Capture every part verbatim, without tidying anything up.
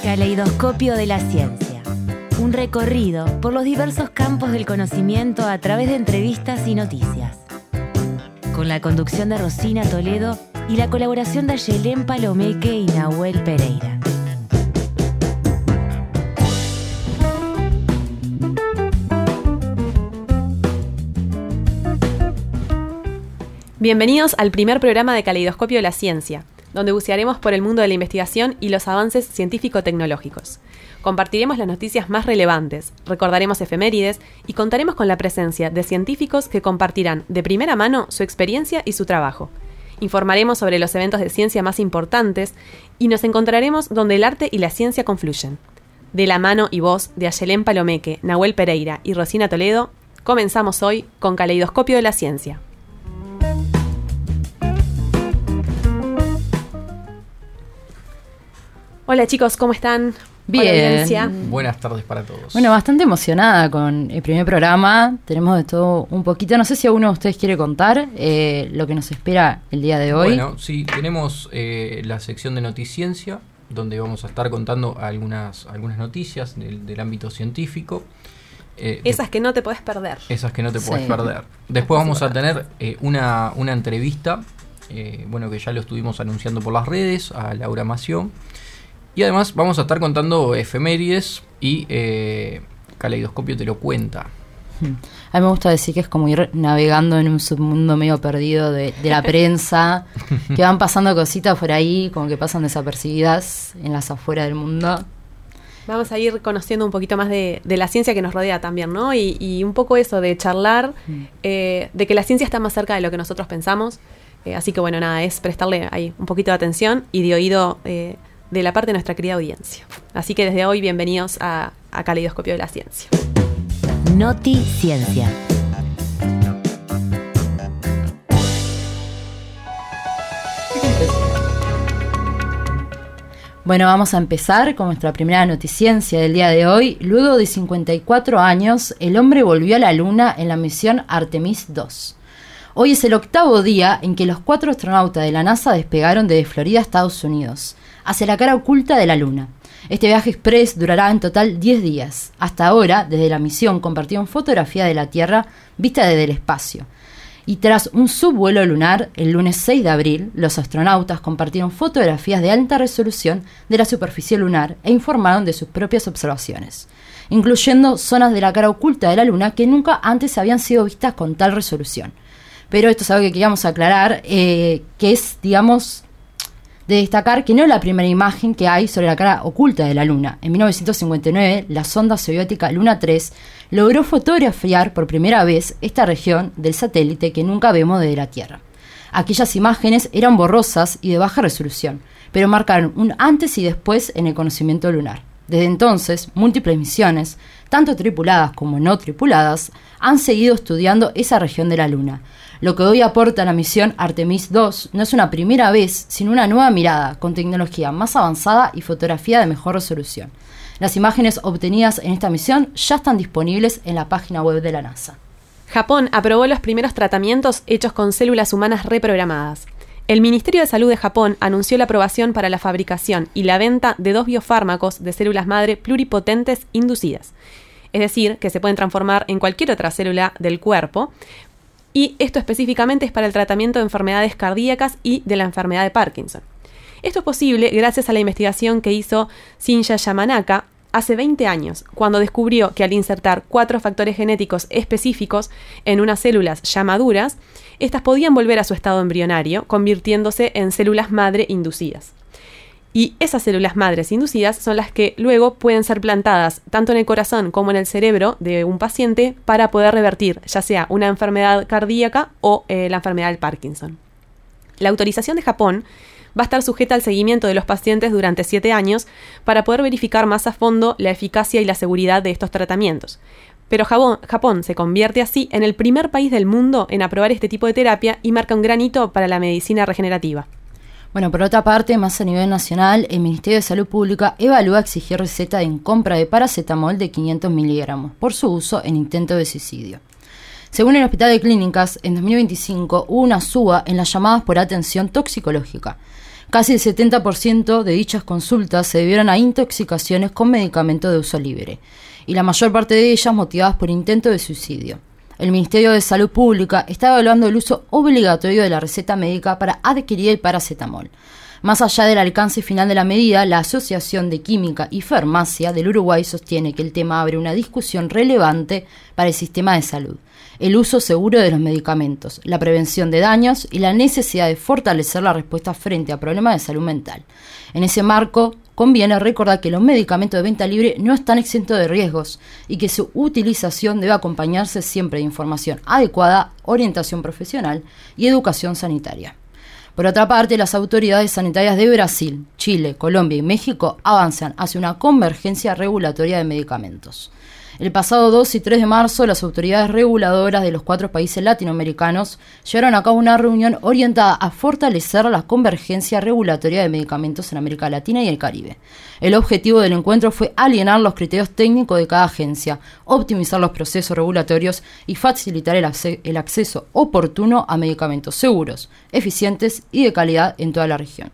Caleidoscopio de la ciencia. Un recorrido por los diversos campos del conocimiento a través de entrevistas y noticias. Con la conducción de Rosina Toledo y la colaboración de Ayelén Palomeque y Nahuel Pereira. Bienvenidos al primer programa de Caleidoscopio de la Ciencia, donde bucearemos por el mundo de la investigación y los avances científico-tecnológicos. Compartiremos las noticias más relevantes, recordaremos efemérides y contaremos con la presencia de científicos que compartirán de primera mano su experiencia y su trabajo. Informaremos sobre los eventos de ciencia más importantes y nos encontraremos donde el arte y la ciencia confluyen. De la mano y voz de Ayelén Palomeque, Nahuel Pereira y Rosina Toledo, comenzamos hoy con Caleidoscopio de la Ciencia. Hola chicos, ¿cómo están? Bien. Hola, audiencia. Buenas tardes para todos. Bueno, bastante emocionada con el primer programa. Tenemos de todo un poquito. No sé si alguno de ustedes quiere contar eh, lo que nos espera el día de hoy. Bueno, sí, tenemos eh, la sección de Noticiencia, donde vamos a estar contando algunas, algunas noticias del, del ámbito científico. Eh, esas que no te podés perder. Esas que no te podés Sí. perder. Después vamos a tener eh, una, una entrevista, eh, bueno, que ya lo estuvimos anunciando por las redes, a Laura Mación. Y además vamos a estar contando efemérides y eh, Caleidoscopio te lo cuenta. A mí me gusta decir que es como ir navegando en un submundo medio perdido de, de la prensa, que van pasando cositas por ahí, como que pasan desapercibidas en las afueras del mundo. Vamos a ir conociendo un poquito más de, de la ciencia que nos rodea también, ¿no? Y, y un poco eso de charlar, eh, de que la ciencia está más cerca de lo que nosotros pensamos. Eh, así que bueno, nada, es prestarle ahí un poquito de atención y de oído eh, de la parte de nuestra querida audiencia. Así que desde hoy, bienvenidos a, a Caleidoscopio de la Ciencia. Noticiencia. Bueno, vamos a empezar con nuestra primera noticiencia del día de hoy. Luego de cincuenta y cuatro años, el hombre volvió a la Luna en la misión Artemis dos. Hoy es el octavo día en que los cuatro astronautas de la NASA despegaron desde Florida, Estados Unidos, hacia la cara oculta de la Luna. Este viaje express durará en total diez días. Hasta ahora, desde la misión, compartieron fotografía de la Tierra vista desde el espacio. Y tras un subvuelo lunar, el lunes seis de abril, los astronautas compartieron fotografías de alta resolución de la superficie lunar e informaron de sus propias observaciones, incluyendo zonas de la cara oculta de la Luna que nunca antes habían sido vistas con tal resolución. Pero esto es algo que queríamos aclarar, eh, que es, digamos, de destacar que no es la primera imagen que hay sobre la cara oculta de la Luna. En mil novecientos cincuenta y nueve, la sonda soviética Luna tres logró fotografiar por primera vez esta región del satélite que nunca vemos desde la Tierra. Aquellas imágenes eran borrosas y de baja resolución, pero marcaron un antes y después en el conocimiento lunar. Desde entonces, múltiples misiones, tanto tripuladas como no tripuladas, han seguido estudiando esa región de la Luna. Lo que hoy aporta la misión Artemis dos no es una primera vez, sino una nueva mirada, con tecnología más avanzada y fotografía de mejor resolución. Las imágenes obtenidas en esta misión ya están disponibles en la página web de la NASA. Japón aprobó los primeros tratamientos hechos con células humanas reprogramadas. El Ministerio de Salud de Japón anunció la aprobación para la fabricación y la venta de dos biofármacos de células madre pluripotentes inducidas. Es decir, que se pueden transformar en cualquier otra célula del cuerpo. Y esto específicamente es para el tratamiento de enfermedades cardíacas y de la enfermedad de Parkinson. Esto es posible gracias a la investigación que hizo Shinya Yamanaka hace veinte años, cuando descubrió que al insertar cuatro factores genéticos específicos en unas células ya maduras, estas podían volver a su estado embrionario, convirtiéndose en células madre inducidas. Y esas células madres inducidas son las que luego pueden ser plantadas tanto en el corazón como en el cerebro de un paciente para poder revertir ya sea una enfermedad cardíaca o eh, la enfermedad del Parkinson. La autorización de Japón va a estar sujeta al seguimiento de los pacientes durante siete años para poder verificar más a fondo la eficacia y la seguridad de estos tratamientos. Pero Japón, Japón se convierte así en el primer país del mundo en aprobar este tipo de terapia y marca un gran hito para la medicina regenerativa. Bueno, por otra parte, más a nivel nacional, el Ministerio de Salud Pública evalúa exigir receta en compra de paracetamol de quinientos miligramos por su uso en intento de suicidio. Según el Hospital de Clínicas, en dos mil veinticinco hubo una suba en las llamadas por atención toxicológica, Casi el setenta por ciento de dichas consultas se debieron a intoxicaciones con medicamentos de uso libre, y la mayor parte de ellas motivadas por intento de suicidio. El Ministerio de Salud Pública está evaluando el uso obligatorio de la receta médica para adquirir el paracetamol. Más allá del alcance final de la medida, la Asociación de Química y Farmacia del Uruguay sostiene que el tema abre una discusión relevante para el sistema de salud, el uso seguro de los medicamentos, la prevención de daños y la necesidad de fortalecer la respuesta frente a problemas de salud mental. En ese marco, conviene recordar que los medicamentos de venta libre no están exentos de riesgos y que su utilización debe acompañarse siempre de información adecuada, orientación profesional y educación sanitaria. Por otra parte, las autoridades sanitarias de Brasil, Chile, Colombia y México avanzan hacia una convergencia regulatoria de medicamentos. El pasado dos y tres de marzo, las autoridades reguladoras de los cuatro países latinoamericanos llevaron a cabo una reunión orientada a fortalecer la convergencia regulatoria de medicamentos en América Latina y el Caribe. El objetivo del encuentro fue alinear los criterios técnicos de cada agencia, optimizar los procesos regulatorios y facilitar el, acce- el acceso oportuno a medicamentos seguros, eficientes y de calidad en toda la región.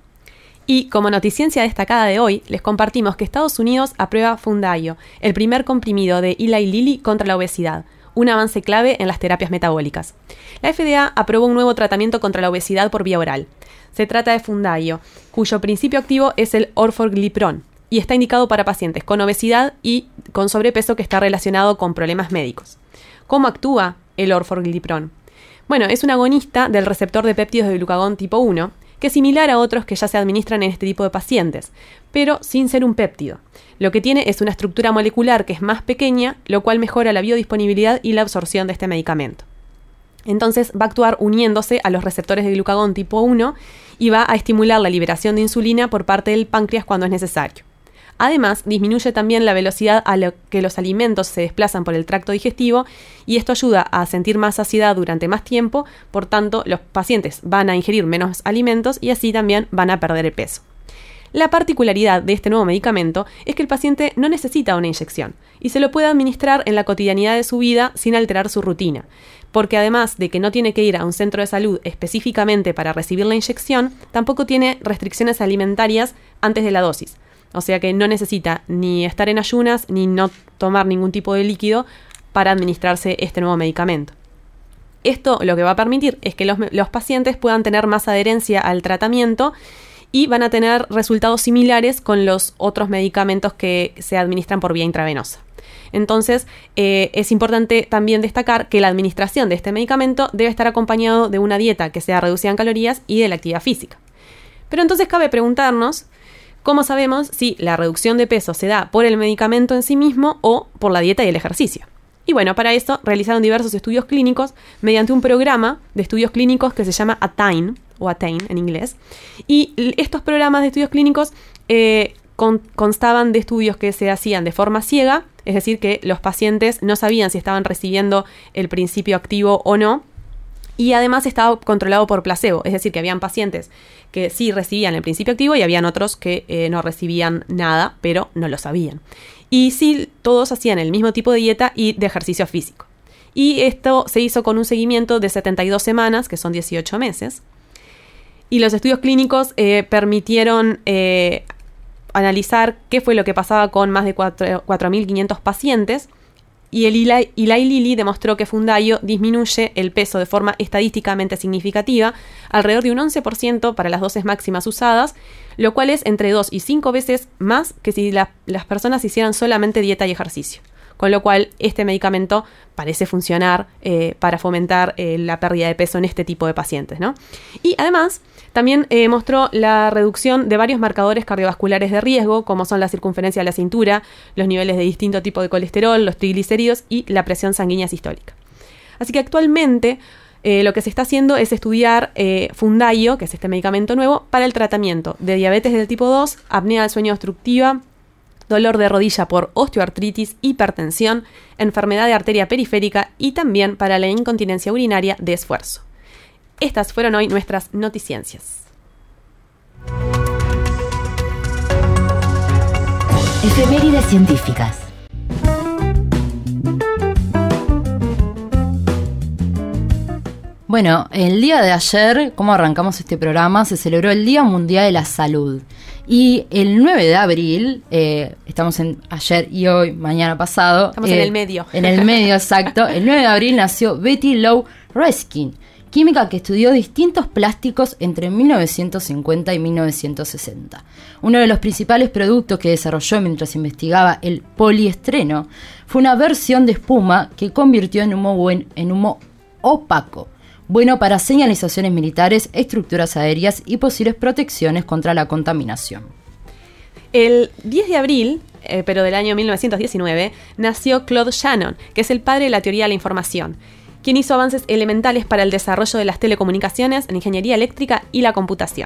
Y como noticiencia destacada de hoy, les compartimos que Estados Unidos aprueba Fundayo, el primer comprimido de Eli Lilly contra la obesidad, un avance clave en las terapias metabólicas. La F D A aprobó un nuevo tratamiento contra la obesidad por vía oral. Se trata de Fundayo, cuyo principio activo es el orforglipron, y está indicado para pacientes con obesidad y con sobrepeso que está relacionado con problemas médicos. ¿Cómo actúa el orforglipron? Bueno, es un agonista del receptor de péptidos de glucagón tipo uno, que es similar a otros que ya se administran en este tipo de pacientes, pero sin ser un péptido. Lo que tiene es una estructura molecular que es más pequeña, lo cual mejora la biodisponibilidad y la absorción de este medicamento. Entonces va a actuar uniéndose a los receptores de glucagón tipo uno y va a estimular la liberación de insulina por parte del páncreas cuando es necesario. Además, disminuye también la velocidad a la que los alimentos se desplazan por el tracto digestivo y esto ayuda a sentir más saciedad durante más tiempo, por tanto, los pacientes van a ingerir menos alimentos y así también van a perder el peso. La particularidad de este nuevo medicamento es que el paciente no necesita una inyección y se lo puede administrar en la cotidianidad de su vida sin alterar su rutina, porque además de que no tiene que ir a un centro de salud específicamente para recibir la inyección, tampoco tiene restricciones alimentarias antes de la dosis. O sea que no necesita ni estar en ayunas ni no tomar ningún tipo de líquido para administrarse este nuevo medicamento. Esto lo que va a permitir es que los, los pacientes puedan tener más adherencia al tratamiento y van a tener resultados similares con los otros medicamentos que se administran por vía intravenosa. Entonces, eh, es importante también destacar que la administración de este medicamento debe estar acompañado de una dieta que sea reducida en calorías y de la actividad física. Pero entonces cabe preguntarnos, ¿cómo sabemos si la reducción de peso se da por el medicamento en sí mismo o por la dieta y el ejercicio? Y bueno, para eso realizaron diversos estudios clínicos mediante un programa de estudios clínicos que se llama ATTAIN, o ATTAIN en inglés. Y estos programas de estudios clínicos eh, con, constaban de estudios que se hacían de forma ciega, es decir, que los pacientes no sabían si estaban recibiendo el principio activo o no. Y además estaba controlado por placebo, es decir, que habían pacientes que sí recibían el principio activo y habían otros que eh, no recibían nada, pero no lo sabían. Y sí, todos hacían el mismo tipo de dieta y de ejercicio físico. Y esto se hizo con un seguimiento de setenta y dos semanas, que son dieciocho meses. Y los estudios clínicos eh, permitieron eh, analizar qué fue lo que pasaba con más de cuatro mil quinientos pacientes. Y el Eli Lilly demostró que Fundayo disminuye el peso de forma estadísticamente significativa, alrededor de un once por ciento para las dosis máximas usadas, lo cual es entre dos y cinco veces más que si la, las personas hicieran solamente dieta y ejercicio. Con lo cual, este medicamento parece funcionar eh, para fomentar eh, la pérdida de peso en este tipo de pacientes, ¿no? Y además, también eh, mostró la reducción de varios marcadores cardiovasculares de riesgo, como son la circunferencia de la cintura, los niveles de distinto tipo de colesterol, los triglicéridos y la presión sanguínea sistólica. Así que actualmente eh, lo que se está haciendo es estudiar eh, Fundayo, que es este medicamento nuevo, para el tratamiento de diabetes del tipo dos, apnea del sueño obstructiva, dolor de rodilla por osteoartritis, hipertensión, enfermedad de arteria periférica y también para la incontinencia urinaria de esfuerzo. Estas fueron hoy nuestras noticiencias. Efemérides científicas. Bueno, el día de ayer, como arrancamos este programa, se celebró el Día Mundial de la Salud. Y el nueve de abril, eh, estamos en ayer y hoy, mañana pasado. Estamos eh, en el medio. En el medio, exacto. El nueve de abril nació Betty Lou Raskin, química que estudió distintos plásticos entre mil novecientos cincuenta y mil novecientos sesenta. Uno de los principales productos que desarrolló mientras investigaba el poliestreno fue una versión de espuma que convirtió en humo, buen, en humo opaco, bueno para señalizaciones militares, estructuras aéreas y posibles protecciones contra la contaminación. El diez de abril, eh, pero del año mil novecientos diecinueve, nació Claude Shannon, que es el padre de la teoría de la información, quien hizo avances elementales para el desarrollo de las telecomunicaciones, la ingeniería eléctrica y la computación.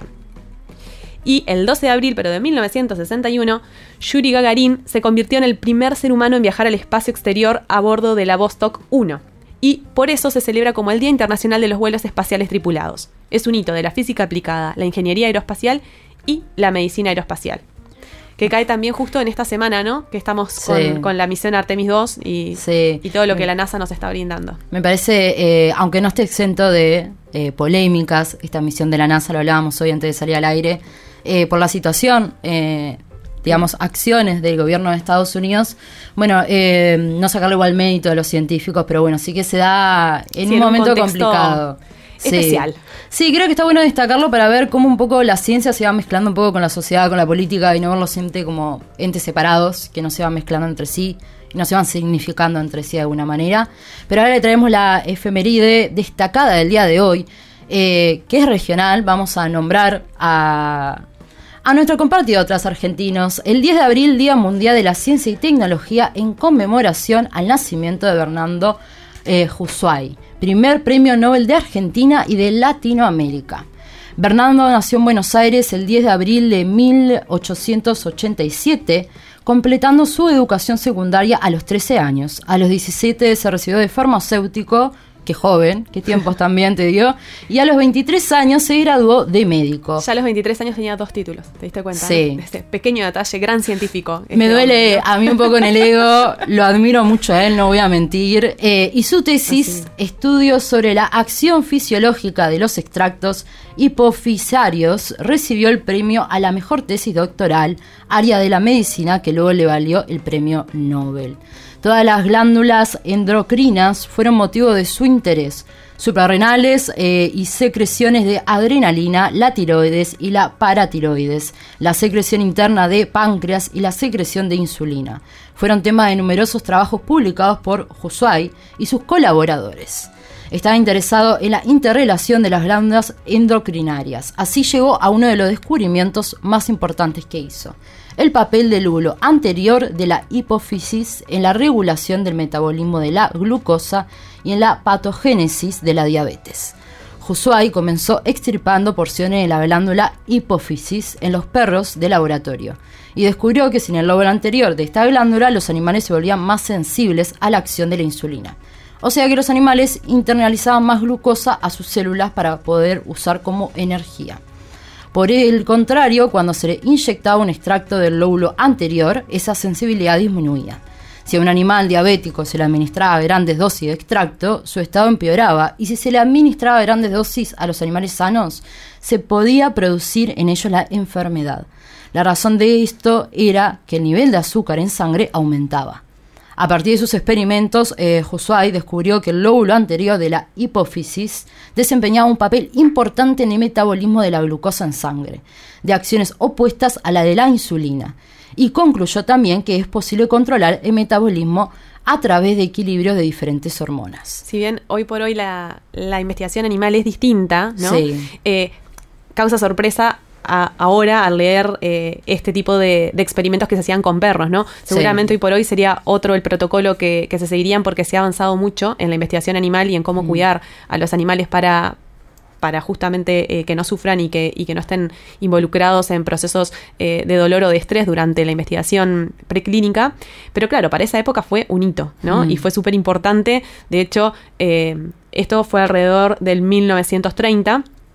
Y el doce de abril, pero de mil novecientos sesenta y uno, Yuri Gagarin se convirtió en el primer ser humano en viajar al espacio exterior a bordo de la Vostok uno. Y por eso se celebra como el Día Internacional de los Vuelos Espaciales Tripulados. Es un hito de la física aplicada, la ingeniería aeroespacial y la medicina aeroespacial. Que cae también justo en esta semana, ¿no? Que estamos sí. con, con la misión Artemis dos y, sí. y todo lo que la NASA nos está brindando. Me parece, eh, aunque no esté exento de eh, polémicas, esta misión de la NASA, lo hablábamos hoy antes de salir al aire, eh, por la situación, eh, digamos, acciones del gobierno de Estados Unidos, bueno, eh, no sacarle igual mérito a los científicos, pero bueno, sí que se da en sí, un en momento un complicado. Especial. Sí. sí, creo que está bueno destacarlo para ver cómo un poco la ciencia se va mezclando un poco con la sociedad, con la política, y no verlos ente como entes separados, que no se van mezclando entre sí, y no se van significando entre sí de alguna manera. Pero ahora le traemos la efeméride destacada del día de hoy, eh, que es regional. Vamos a nombrar a... A nuestro compatriotas argentinos, el diez de abril, Día Mundial de la Ciencia y Tecnología, en conmemoración al nacimiento de Bernardo eh, Husay, primer premio Nobel de Argentina y de Latinoamérica. Bernardo nació en Buenos Aires el diez de abril de mil ochocientos ochenta y siete, completando su educación secundaria a los trece años. A los diecisiete se recibió de farmacéutico. Qué joven, qué tiempos también te dio. Y a los veintitrés años se graduó de médico. Ya a los veintitrés años tenía dos títulos, ¿te diste cuenta? Sí. Este pequeño detalle, gran científico. Este Me duele hombre, ¿no? a mí un poco en el ego, lo admiro mucho a él, no voy a mentir. Eh, y su tesis, Así. estudios sobre la acción fisiológica de los extractos hipofisarios, recibió el premio a la mejor tesis doctoral, área de la medicina, que luego le valió el premio Nobel. Todas las glándulas endocrinas fueron motivo de su interés, suprarrenales eh, y secreciones de adrenalina, la tiroides y la paratiroides, la secreción interna de páncreas y la secreción de insulina. Fueron tema de numerosos trabajos publicados por Husay y sus colaboradores. Estaba interesado en la interrelación de las glándulas endocrinarias. Así llegó a uno de los descubrimientos más importantes que hizo: el papel del lóbulo anterior de la hipófisis en la regulación del metabolismo de la glucosa y en la patogénesis de la diabetes. Husay comenzó extirpando porciones de la glándula hipófisis en los perros de laboratorio y descubrió que sin el lóbulo anterior de esta glándula los animales se volvían más sensibles a la acción de la insulina. O sea que los animales internalizaban más glucosa a sus células para poder usar como energía. Por el contrario, cuando se le inyectaba un extracto del lóbulo anterior, esa sensibilidad disminuía. Si a un animal diabético se le administraba grandes dosis de extracto, su estado empeoraba, y si se le administraba grandes dosis a los animales sanos, se podía producir en ellos la enfermedad. La razón de esto era que el nivel de azúcar en sangre aumentaba. A partir de sus experimentos, eh, Husay descubrió que el lóbulo anterior de la hipófisis desempeñaba un papel importante en el metabolismo de la glucosa en sangre, de acciones opuestas a la de la insulina, y concluyó también que es posible controlar el metabolismo a través de equilibrios de diferentes hormonas. Si bien hoy por hoy la, la investigación animal es distinta, ¿no? Sí. Eh, causa sorpresa A, ahora al leer eh, este tipo de, de experimentos que se hacían con perros, ¿no? Seguramente sí. Hoy por hoy sería otro el protocolo que, que se seguirían, porque se ha avanzado mucho en la investigación animal y en cómo mm. cuidar a los animales para, para justamente eh, que no sufran y que, y que no estén involucrados en procesos eh, de dolor o de estrés durante la investigación preclínica. Pero claro, para esa época fue un hito, ¿no? Mm. Y fue súper importante. De hecho, eh, esto fue alrededor del mil novecientos treinta.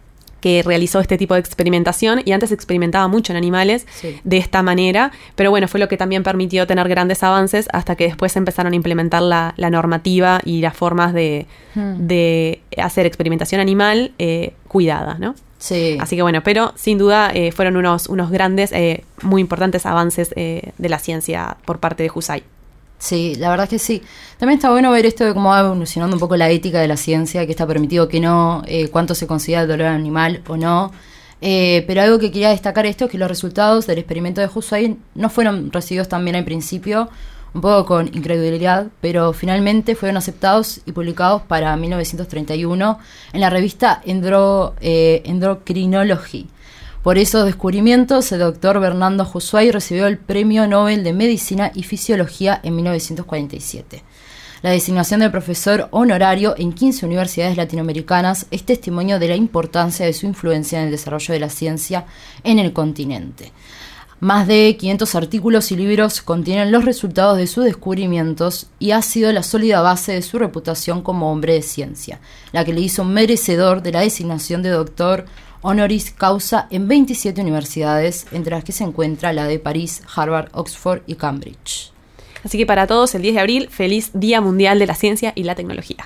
que realizó este tipo de experimentación, y antes experimentaba mucho en animales Sí. de esta manera, pero bueno, fue lo que también permitió tener grandes avances hasta que después empezaron a implementar la, la normativa y las formas de, Hmm. de hacer experimentación animal eh, cuidada, ¿no? Sí. Así que bueno, pero sin duda eh, fueron unos, unos grandes, eh, muy importantes avances eh, de la ciencia por parte de Husay. Sí, la verdad es que sí. También está bueno ver esto de cómo va evolucionando un poco la ética de la ciencia, que está permitido, que no, eh, cuánto se considera dolor animal o no. Eh, pero algo que quería destacar esto es que los resultados del experimento de Husay no fueron recibidos también al principio, un poco con incredulidad, pero finalmente fueron aceptados y publicados para mil novecientos treinta y uno en la revista Endro, eh, Endocrinology. Por esos descubrimientos, el doctor Bernardo Husay recibió el Premio Nobel de Medicina y Fisiología en mil novecientos cuarenta y siete. La designación de profesor honorario en quince universidades latinoamericanas es testimonio de la importancia de su influencia en el desarrollo de la ciencia en el continente. Más de quinientos artículos y libros contienen los resultados de sus descubrimientos y ha sido la sólida base de su reputación como hombre de ciencia, la que le hizo merecedor de la designación de doctor honoris causa en veintisiete universidades, entre las que se encuentra la de París, Harvard, Oxford y Cambridge. Así que para todos, el diez de abril, feliz Día Mundial de la Ciencia y la Tecnología.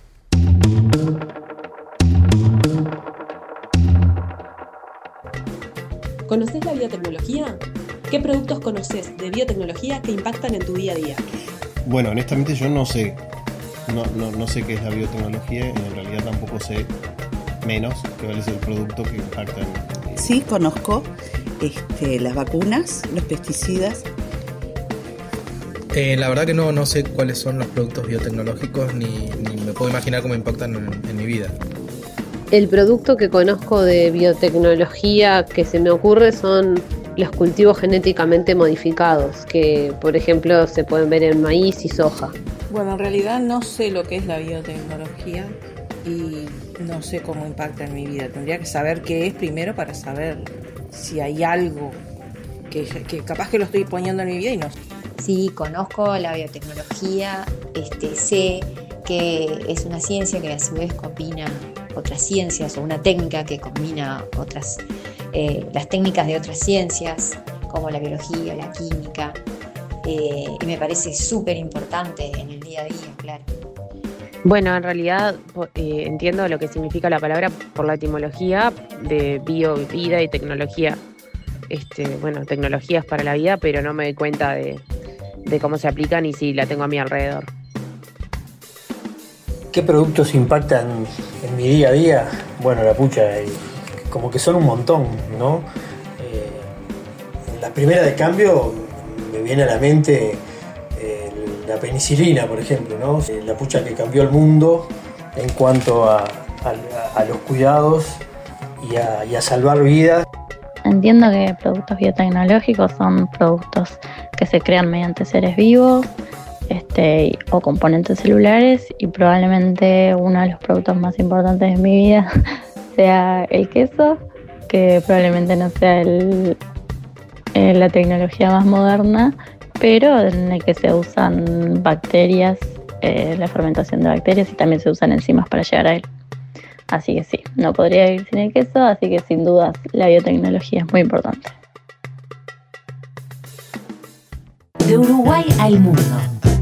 ¿Conoces la biotecnología? ¿Qué productos conoces de biotecnología que impactan en tu día a día? Bueno, honestamente yo no sé, no, no, no sé qué es la biotecnología y en realidad tampoco sé menos que cuál es el producto que impacta en... Sí, conozco este, las vacunas, los pesticidas. Eh, la verdad que no, no sé cuáles son los productos biotecnológicos ni, ni me puedo imaginar cómo impactan en, en mi vida. El producto que conozco de biotecnología que se me ocurre son los cultivos genéticamente modificados, que por ejemplo se pueden ver en maíz y soja. Bueno, en realidad no sé lo que es la biotecnología y no sé cómo impacta en mi vida. Tendría que saber qué es primero para saber si hay algo que, que capaz que lo estoy poniendo en mi vida y no sé. Sí, conozco la biotecnología, este, sé que es una ciencia que a su vez combina otras ciencias o una técnica que combina otras, eh, las técnicas de otras ciencias como la biología, la química, eh, y me parece súper importante en el día a día, claro. Bueno, en realidad eh, entiendo lo que significa la palabra por la etimología de bio, vida y tecnología. Este, bueno, tecnologías para la vida, pero no me doy cuenta de, de cómo se aplican y si la tengo a mi alrededor. ¿Qué productos impactan en mi día a día? Bueno, la pucha, eh, como que son un montón, ¿no? Eh, la primera de cambio me viene a la mente eh, la penicilina, por ejemplo, ¿no? Eh, la pucha que cambió el mundo en cuanto a, a, a los cuidados y a, y a salvar vidas. Entiendo que productos biotecnológicos son productos que se crean mediante seres vivos, Este, o componentes celulares, y probablemente uno de los productos más importantes de mi vida sea el queso, que probablemente no sea el, eh, la tecnología más moderna, pero en el que se usan bacterias, eh, la fermentación de bacterias, y también se usan enzimas para llegar a él. Así que sí, no podría vivir sin el queso, así que sin dudas la biotecnología es muy importante. De Uruguay al mundo.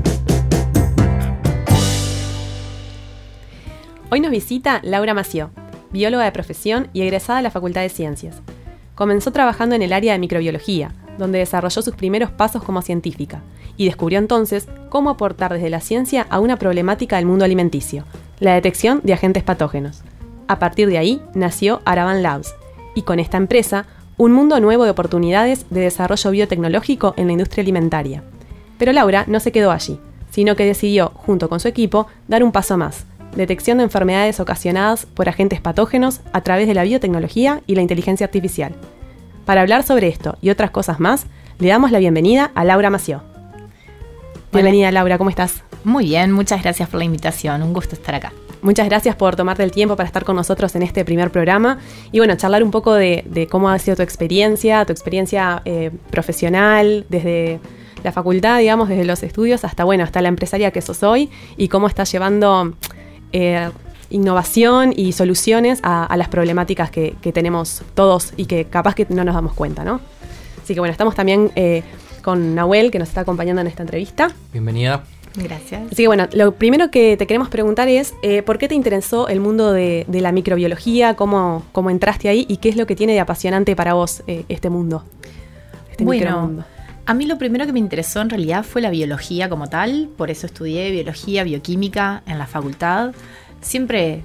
Hoy nos visita Laura Mació, bióloga de profesión y egresada de la Facultad de Ciencias. Comenzó trabajando en el área de microbiología, donde desarrolló sus primeros pasos como científica, y descubrió entonces cómo aportar desde la ciencia a una problemática del mundo alimenticio, la detección de agentes patógenos. A partir de ahí nació Araban Labs, y con esta empresa, un mundo nuevo de oportunidades de desarrollo biotecnológico en la industria alimentaria. Pero Laura no se quedó allí, sino que decidió, junto con su equipo, dar un paso más: detección de enfermedades ocasionadas por agentes patógenos a través de la biotecnología y la inteligencia artificial. Para hablar sobre esto y otras cosas más, le damos la bienvenida a Laura Mació. Bienvenida, Laura, ¿cómo estás? Muy bien, muchas gracias por la invitación, un gusto estar acá. Muchas gracias por tomarte el tiempo para estar con nosotros en este primer programa y bueno, charlar un poco de, de cómo ha sido tu experiencia, tu experiencia eh, profesional, desde la facultad, digamos, desde los estudios hasta, bueno, hasta la empresaria que sos hoy, y cómo estás llevando... Eh, innovación y soluciones a, a las problemáticas que, que tenemos todos y que capaz que no nos damos cuenta, ¿no? Así que bueno, estamos también eh, con Nahuel, que nos está acompañando en esta entrevista. Bienvenida. Gracias. Así que bueno, lo primero que te queremos preguntar es, eh, ¿por qué te interesó el mundo de, de la microbiología? ¿Cómo, cómo entraste ahí? ¿Y qué es lo que tiene de apasionante para vos eh, este mundo? Este bueno, micromundo. A mí lo primero que me interesó en realidad fue la biología como tal, por eso estudié biología, bioquímica en la facultad. Siempre,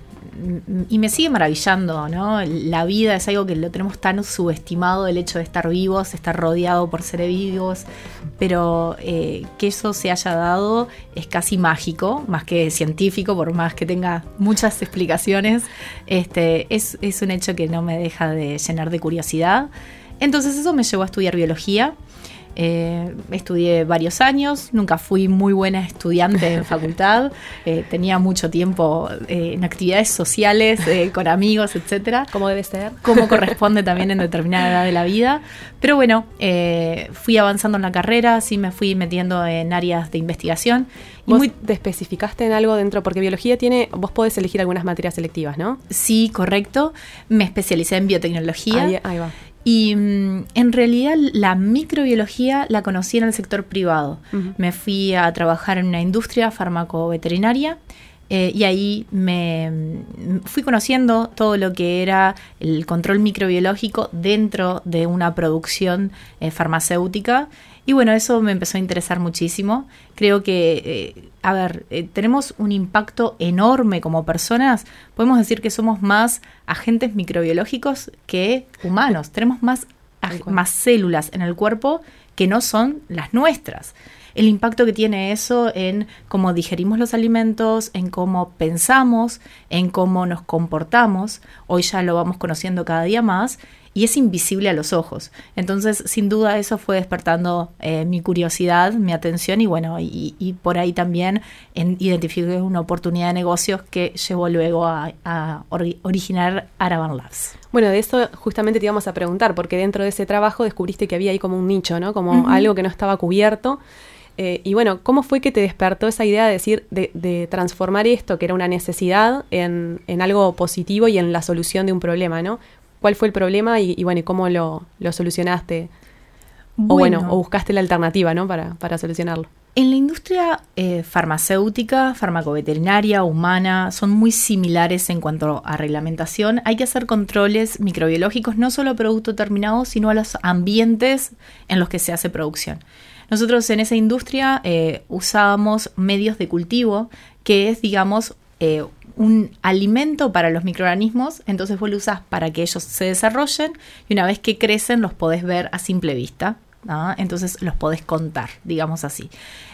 y me sigue maravillando, ¿no? La vida es algo que lo tenemos tan subestimado, el hecho de estar vivos, estar rodeado por seres vivos, pero eh, que eso se haya dado es casi mágico, más que científico, por más que tenga muchas explicaciones. Este, es, es un hecho que no me deja de llenar de curiosidad. Entonces eso me llevó a estudiar biología. Eh, estudié varios años, nunca fui muy buena estudiante en facultad, eh, tenía mucho tiempo eh, en actividades sociales, eh, con amigos, etcétera. Como debe ser. Como corresponde también en determinada edad de la vida. Pero bueno, eh, fui avanzando en la carrera, sí me fui metiendo en áreas de investigación. Y ¿Vos muy te especificaste en algo dentro? Porque biología tiene, vos podés elegir algunas materias selectivas, ¿no? Sí, correcto. Me especialicé en biotecnología. Ahí, ahí va. Y um, en realidad la microbiología la conocí en el sector privado. Uh-huh. Me fui a trabajar en una industria farmacoveterinaria eh, y ahí me fui conociendo todo lo que era el control microbiológico dentro de una producción eh, farmacéutica. Y bueno, eso me empezó a interesar muchísimo. Creo que, eh, a ver, eh, tenemos un impacto enorme como personas. Podemos decir que somos más agentes microbiológicos que humanos. Tenemos más, más células en el cuerpo que no son las nuestras. El impacto que tiene eso en cómo digerimos los alimentos, en cómo pensamos, en cómo nos comportamos. Hoy ya lo vamos conociendo cada día más. Y es invisible a los ojos. Entonces, sin duda, eso fue despertando eh, mi curiosidad, mi atención y bueno, y, y por ahí también en, identifiqué una oportunidad de negocios que llevó luego a, a or- originar Araban Labs. Bueno, de eso justamente te íbamos a preguntar, porque dentro de ese trabajo descubriste que había ahí como un nicho, ¿no? Como uh-huh. algo que no estaba cubierto. Eh, y bueno, ¿cómo fue que te despertó esa idea de decir, de, de transformar esto, que era una necesidad, en, en algo positivo y en la solución de un problema, ¿no? ¿Cuál fue el problema y, y bueno, y cómo lo, lo solucionaste? Bueno, o bueno, o buscaste la alternativa, ¿no? Para, para solucionarlo. En la industria eh, farmacéutica, farmacoveterinaria, humana, son muy similares en cuanto a reglamentación. Hay que hacer controles microbiológicos no solo a producto terminado, sino a los ambientes en los que se hace producción. Nosotros en esa industria eh, usábamos medios de cultivo, que es, digamos, eh, un alimento para los microorganismos, entonces vos lo usás para que ellos se desarrollen y una vez que crecen los podés ver a simple vista, ¿no? Entonces los podés contar, digamos así.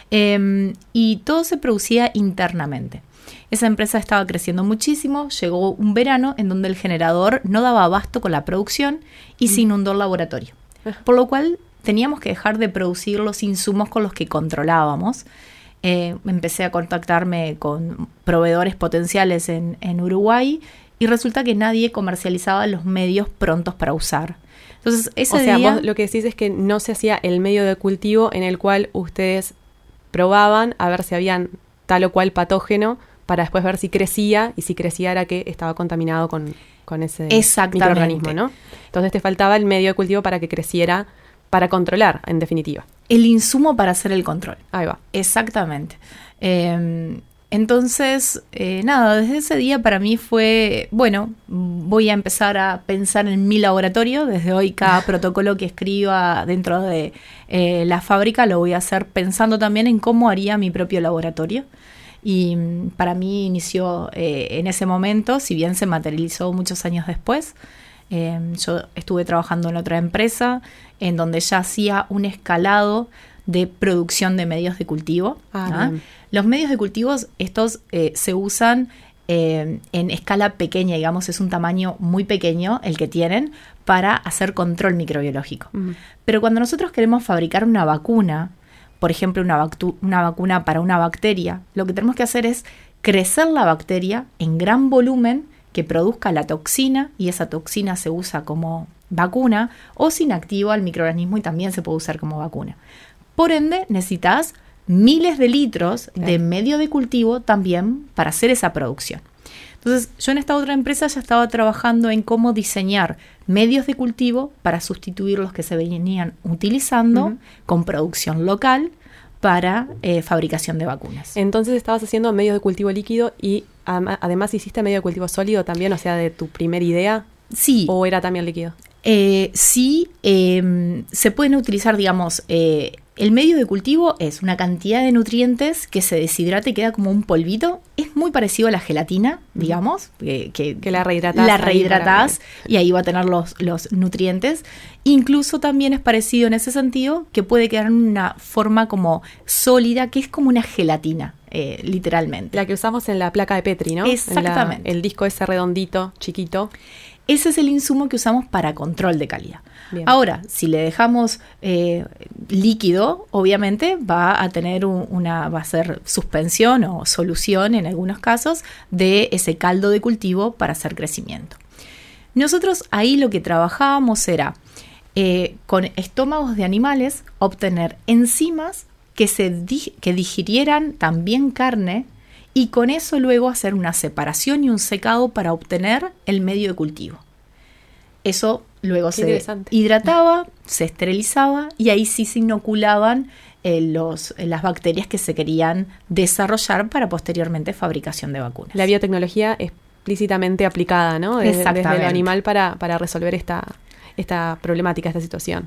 Eh, y todo se producía internamente. Esa empresa estaba creciendo muchísimo, llegó un verano en donde el generador no daba abasto con la producción y se inundó el laboratorio, por lo cual teníamos que dejar de producir los insumos con los que controlábamos. Eh, empecé a contactarme con proveedores potenciales en, en Uruguay y resulta que nadie comercializaba los medios prontos para usar. Entonces, ese o sea, día, vos lo que decís es que no se hacía el medio de cultivo en el cual ustedes probaban a ver si habían tal o cual patógeno para después ver si crecía y si crecía era que estaba contaminado con, con ese microorganismo, ¿no? Entonces te faltaba el medio de cultivo para que creciera, para controlar, en definitiva. El insumo para hacer el control. Ahí va. Exactamente. Eh, entonces, eh, nada, desde ese día para mí fue, bueno, voy a empezar a pensar en mi laboratorio. Desde hoy cada protocolo que escriba dentro de eh, la fábrica lo voy a hacer pensando también en cómo haría mi propio laboratorio. Y para mí inició eh, en ese momento, si bien se materializó muchos años después. Eh, yo estuve trabajando en otra empresa en donde ya hacía un escalado de producción de medios de cultivo. Ah, ¿no? Los medios de cultivos, estos eh, se usan eh, en escala pequeña, digamos, es un tamaño muy pequeño el que tienen para hacer control microbiológico. Uh-huh. Pero cuando nosotros queremos fabricar una vacuna, por ejemplo, una, vacu- una vacuna para una bacteria, lo que tenemos que hacer es crecer la bacteria en gran volumen que produzca la toxina y esa toxina se usa como vacuna o se inactiva al microorganismo y también se puede usar como vacuna. Por ende, necesitas miles de litros de medio de cultivo también para hacer esa producción. Entonces, yo en esta otra empresa ya estaba trabajando en cómo diseñar medios de cultivo para sustituir los que se venían utilizando uh-huh. con producción local para eh, fabricación de vacunas. Entonces estabas haciendo medios de cultivo líquido y am- además hiciste medio de cultivo sólido también, o sea, de tu primera idea. Sí. ¿O era también líquido? Eh, sí, eh, se pueden utilizar, digamos, eh, el medio de cultivo es una cantidad de nutrientes que se deshidrata y queda como un polvito. Es muy parecido a la gelatina, digamos, que, que, que la rehidratás. La rehidratás y ahí va a tener los, los nutrientes. Incluso también es parecido en ese sentido, que puede quedar en una forma como sólida, que es como una gelatina, eh, literalmente. La que usamos en la placa de Petri, ¿no? Exactamente. La, el disco ese redondito, chiquito. Ese es el insumo que usamos para control de calidad. Bien. Ahora, si le dejamos eh, líquido, obviamente va a tener un, una, va a ser suspensión o solución en algunos casos de ese caldo de cultivo para hacer crecimiento. Nosotros ahí lo que trabajábamos era eh, con estómagos de animales obtener enzimas que, se di- que digirieran también carne y con eso luego hacer una separación y un secado para obtener el medio de cultivo. Eso luego Qué se hidrataba, se esterilizaba y ahí sí se inoculaban eh, los, eh, las bacterias que se querían desarrollar para posteriormente fabricación de vacunas. La biotecnología explícitamente aplicada, ¿no? Desde, Exactamente. desde el animal para, para resolver esta, esta problemática, esta situación.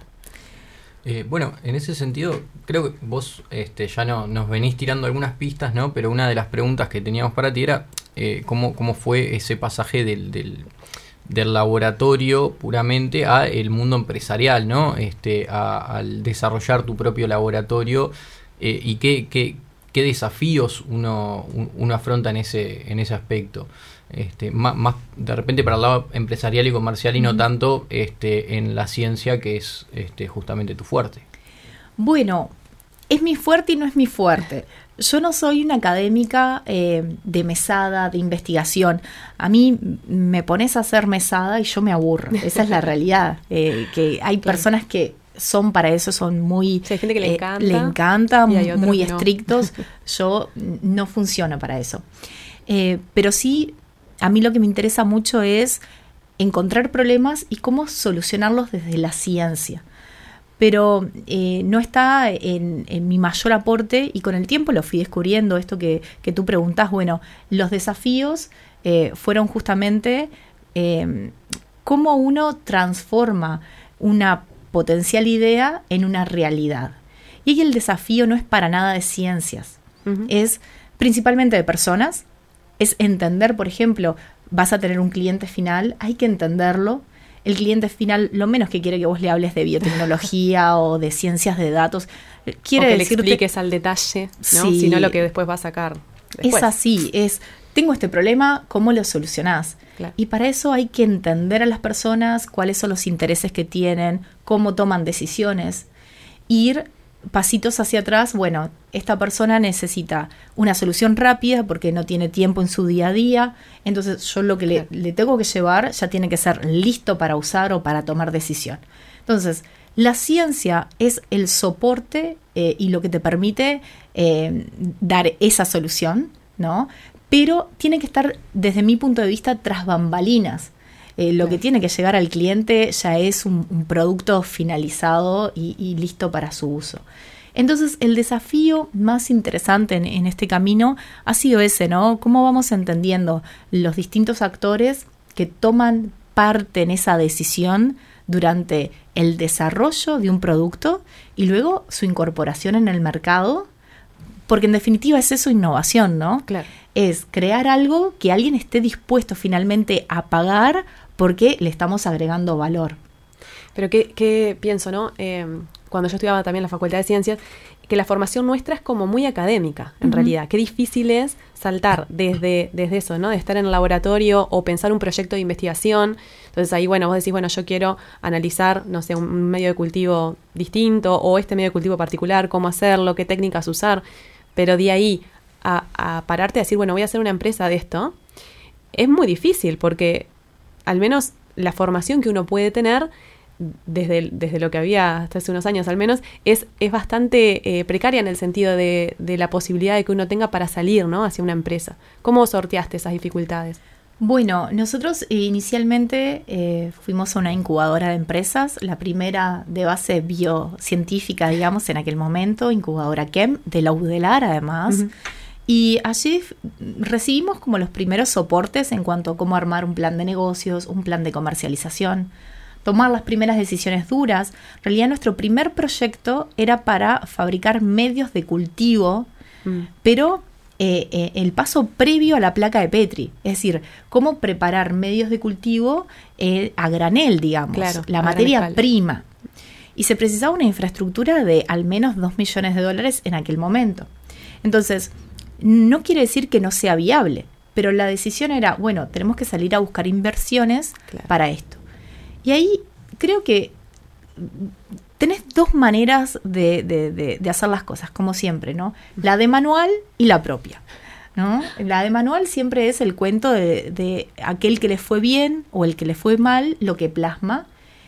Eh, bueno, en ese sentido, creo que vos este, ya no, nos venís tirando algunas pistas, ¿no? Pero una de las preguntas que teníamos para ti era eh, cómo, cómo fue ese pasaje del, del, del laboratorio puramente a el mundo empresarial, ¿no? Este, a, al desarrollar tu propio laboratorio eh, y qué, qué, qué desafíos uno, uno afronta en ese, en ese aspecto. Este, más, más de repente para el lado empresarial y comercial y no tanto este, en la ciencia, que es este, justamente tu fuerte. Bueno, es mi fuerte y no es mi fuerte. Yo no soy una académica eh, de mesada, de investigación. A mí me pones a hacer mesada y yo me aburro. Esa es la realidad. Eh, que hay Claro. personas que son para eso, son muy... Sí, hay gente que le eh, encanta. le encanta, y hay otros muy que no. estrictos. Yo no funciono para eso. Eh, pero sí, a mí lo que me interesa mucho es encontrar problemas y cómo solucionarlos desde la ciencia. Pero eh, no está en, en mi mayor aporte y con el tiempo lo fui descubriendo, esto que, que tú preguntás. Bueno, los desafíos eh, fueron justamente eh, cómo uno transforma una potencial idea en una realidad. Y ahí el desafío no es para nada de ciencias, uh-huh. es principalmente de personas, es entender, por ejemplo, vas a tener un cliente final, hay que entenderlo. El cliente final lo menos que quiere que vos le hables de biotecnología o de ciencias de datos. Quiere o que decirte, le expliques al detalle, ¿no? Sí, Sino lo que después va a sacar después. Es así, es, tengo este problema, ¿cómo lo solucionás? Claro. Y para eso hay que entender a las personas cuáles son los intereses que tienen, cómo toman decisiones, ir pasitos hacia atrás. Bueno, esta persona necesita una solución rápida porque no tiene tiempo en su día a día, entonces yo lo que le, le tengo que llevar ya tiene que ser listo para usar o para tomar decisión. Entonces, la ciencia es el soporte eh, y lo que te permite eh, dar esa solución, ¿no? Pero tiene que estar, desde mi punto de vista, tras bambalinas. Eh, lo que tiene que llegar al cliente ya es un, un producto finalizado y, y listo para su uso. Entonces, el desafío más interesante en, en este camino ha sido ese, ¿no? Cómo vamos entendiendo los distintos actores que toman parte en esa decisión durante el desarrollo de un producto y luego su incorporación en el mercado, porque en definitiva es eso innovación, ¿no? Claro. Es crear algo que alguien esté dispuesto finalmente a pagar porque le estamos agregando valor. Pero qué, qué pienso, ¿no? Eh, cuando yo estudiaba también en la Facultad de Ciencias, que la formación nuestra es como muy académica, en uh-huh. realidad. Qué difícil es saltar desde, desde eso, ¿no? De estar en el laboratorio o pensar un proyecto de investigación. Entonces ahí, bueno, vos decís, bueno, yo quiero analizar, no sé, un medio de cultivo distinto o este medio de cultivo particular, cómo hacerlo, qué técnicas usar. Pero de ahí a, a pararte a decir, bueno, voy a hacer una empresa de esto, es muy difícil porque al menos la formación que uno puede tener desde, desde lo que había hasta hace unos años al menos, es, es bastante eh, precaria en el sentido de, de la posibilidad de que uno tenga para salir, ¿no?, hacia una empresa. ¿Cómo sorteaste esas dificultades? Bueno, nosotros eh, inicialmente eh, fuimos a una incubadora de empresas, la primera de base biocientífica, digamos, en aquel momento, incubadora K E M, de la UDELAR además. Uh-huh. Y allí f- recibimos como los primeros soportes en cuanto a cómo armar un plan de negocios, un plan de comercialización, tomar las primeras decisiones duras. En realidad nuestro primer proyecto era para fabricar medios de cultivo, mm. pero eh, eh, el paso previo a la placa de Petri, es decir, cómo preparar medios de cultivo eh, a granel, digamos, claro, la materia prima. Y se precisaba una infraestructura de al menos dos millones de dólares en aquel momento. Entonces, no quiere decir que no sea viable, pero la decisión era, bueno, tenemos que salir a buscar inversiones claro. para esto. Y ahí creo que tenés dos maneras de, de, de, de hacer las cosas, como siempre, ¿no? La de manual y la propia, ¿no? La de manual siempre es el cuento de, de aquel que le fue bien o el que le fue mal, lo que plasma.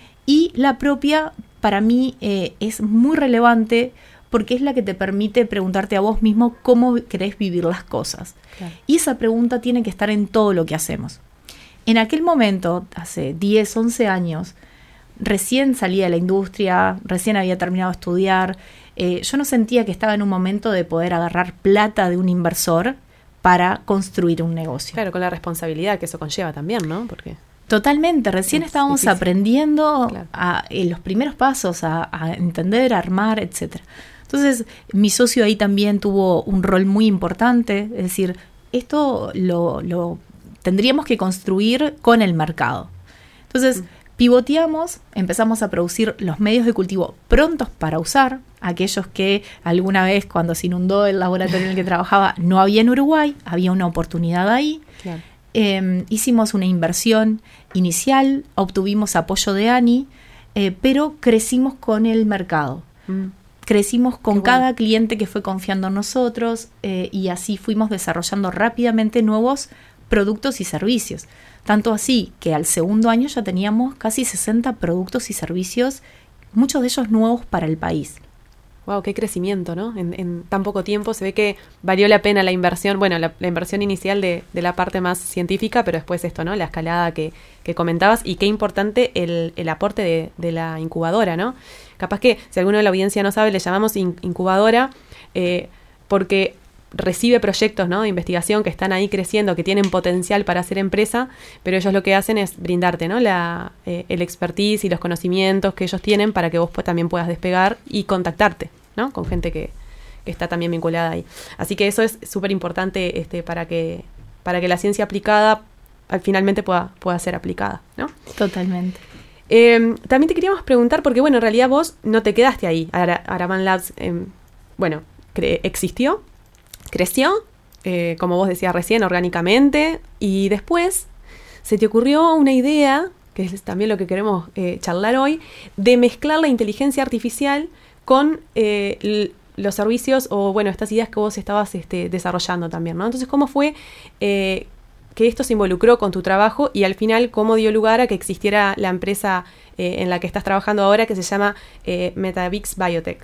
Y la propia, para mí, eh, es muy relevante porque es la que te permite preguntarte a vos mismo cómo querés vivir las cosas. Claro. Y esa pregunta tiene que estar en todo lo que hacemos. En aquel momento, hace diez, once años, recién salía de la industria, recién había terminado de estudiar, eh, yo no sentía que estaba en un momento de poder agarrar plata de un inversor para construir un negocio. Claro, con la responsabilidad que eso conlleva también, ¿no? Porque totalmente, recién es estábamos difícil. aprendiendo Claro. a, en los primeros pasos a, a entender, a armar, etcétera. Entonces, mi socio ahí también tuvo un rol muy importante, es decir, esto lo, lo tendríamos que construir con el mercado. Entonces, mm. pivoteamos, empezamos a producir los medios de cultivo prontos para usar, aquellos que alguna vez cuando se inundó el laboratorio en el que trabajaba no había en Uruguay, había una oportunidad ahí. Claro. Eh, hicimos una inversión inicial, obtuvimos apoyo de ANI, eh, pero crecimos con el mercado. Mm. Crecimos con Qué cada bueno. cliente que fue confiando en nosotros eh, y así fuimos desarrollando rápidamente nuevos productos y servicios. Tanto así que al segundo año ya teníamos casi sesenta productos y servicios, muchos de ellos nuevos para el país. Wow, qué crecimiento, ¿no? En, en tan poco tiempo se ve que valió la pena la inversión, bueno, la, la inversión inicial de, de la parte más científica, pero después esto, ¿no? La escalada que, que comentabas y qué importante el, el aporte de, de la incubadora, ¿no? Capaz que, si alguno de la audiencia no sabe, le llamamos in, incubadora eh, porque recibe proyectos, ¿no? de investigación que están ahí creciendo, que tienen potencial para ser empresa, pero ellos lo que hacen es brindarte, ¿no? la, eh, el expertise y los conocimientos que ellos tienen para que vos pues, también puedas despegar y contactarte, ¿no? con gente que, que está también vinculada ahí. Así que eso es súper importante este, para que para que la ciencia aplicada al, finalmente pueda, pueda ser aplicada, ¿no? Totalmente. Eh, también te queríamos preguntar, porque bueno, en realidad vos no te quedaste ahí. Ara, Araban Labs, eh, bueno, cre- existió, creció, eh, como vos decías recién, orgánicamente, y después se te ocurrió una idea, que es también lo que queremos eh, charlar hoy, de mezclar la inteligencia artificial con eh, l- los servicios o, bueno, estas ideas que vos estabas este, desarrollando también, ¿no? Entonces, ¿cómo fue eh, que esto se involucró con tu trabajo y al final cómo dio lugar a que existiera la empresa eh, en la que estás trabajando ahora, que se llama eh, Metavix Biotech?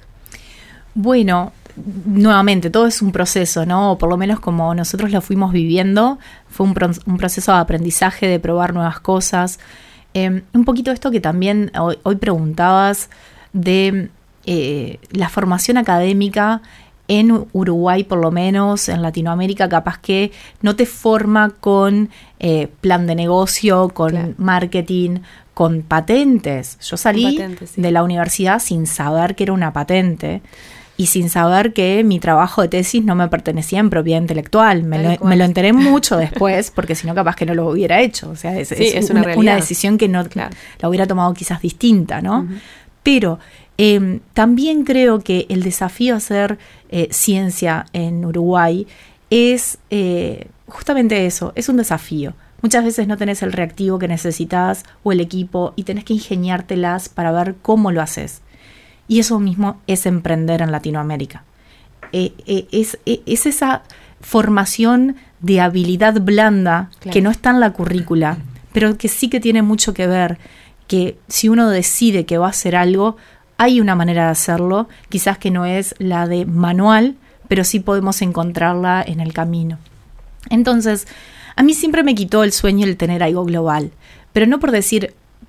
Bueno, nuevamente, todo es un proceso, ¿no? O por lo menos como nosotros lo fuimos viviendo, fue un, pro- un proceso de aprendizaje, de probar nuevas cosas. Eh, un poquito esto que también hoy, hoy preguntabas de eh, la formación académica en Uruguay, por lo menos, en Latinoamérica, capaz que no te forma con eh, plan de negocio, con claro. marketing, con patentes. Yo salí patente, sí. de la universidad sin saber que era una patente y sin saber que mi trabajo de tesis no me pertenecía en propiedad intelectual. Me, lo, me lo enteré mucho después, porque si no, capaz que no lo hubiera hecho. O sea, es, sí, es, es una, una, una decisión que no claro. la hubiera tomado quizás distinta, ¿no? Uh-huh. Pero Eh, también creo que el desafío a hacer eh, ciencia en Uruguay es eh, justamente eso, es un desafío. Muchas veces no tenés el reactivo que necesitas o el equipo y tenés que ingeniártelas para ver cómo lo haces. Y eso mismo es emprender en Latinoamérica. Eh, eh, es, eh, es esa formación de habilidad blanda claro. que no está en la currícula, pero que sí que tiene mucho que ver, que si uno decide que va a hacer algo, hay una manera de hacerlo, quizás que no es la de manual, pero sí podemos encontrarla en el camino. Entonces, A mí siempre me quitó el sueño el tener algo global, pero no por decir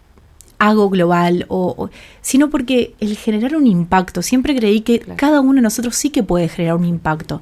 hago global, o, o, sino porque el generar un impacto, siempre creí que claro. cada uno de nosotros sí que puede generar un impacto,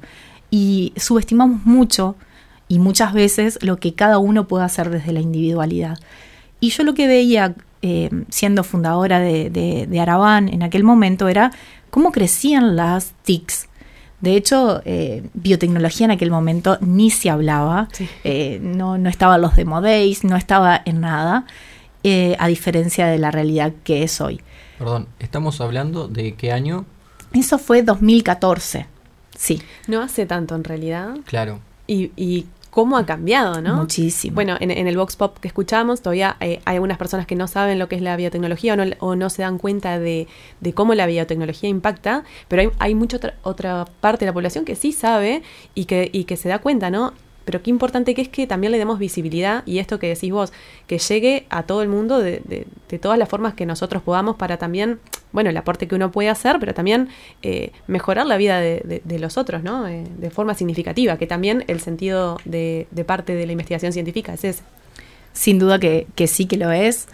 y subestimamos mucho y muchas veces lo que cada uno puede hacer desde la individualidad. Y yo lo que veía, eh, siendo fundadora de, de, de Araban en aquel momento, era cómo crecían las T I Cs. De hecho, eh, biotecnología en aquel momento ni se hablaba, sí. eh, no, no estaban los Demo Days, no estaba en nada, eh, a diferencia de la realidad que es hoy. Perdón, ¿estamos hablando de qué año? Eso fue dos mil catorce, sí. No hace tanto en realidad. Claro. Y, y cómo ha cambiado, ¿no? Muchísimo. Bueno, en, en el Vox Pop que escuchamos, todavía eh, hay algunas personas que no saben lo que es la biotecnología o no, o no se dan cuenta de, de cómo la biotecnología impacta, pero hay, hay mucha otra, otra parte de la población que sí sabe y que, y que se da cuenta, ¿no? Pero qué importante que es que también le demos visibilidad, y esto que decís vos, que llegue a todo el mundo de, de, de todas las formas que nosotros podamos, para también, bueno, el aporte que uno puede hacer, pero también eh, mejorar la vida de, de, de los otros, ¿no? Eh, de forma significativa, que también el sentido de, de parte de la investigación científica es ese. Sin duda que, que sí que lo es.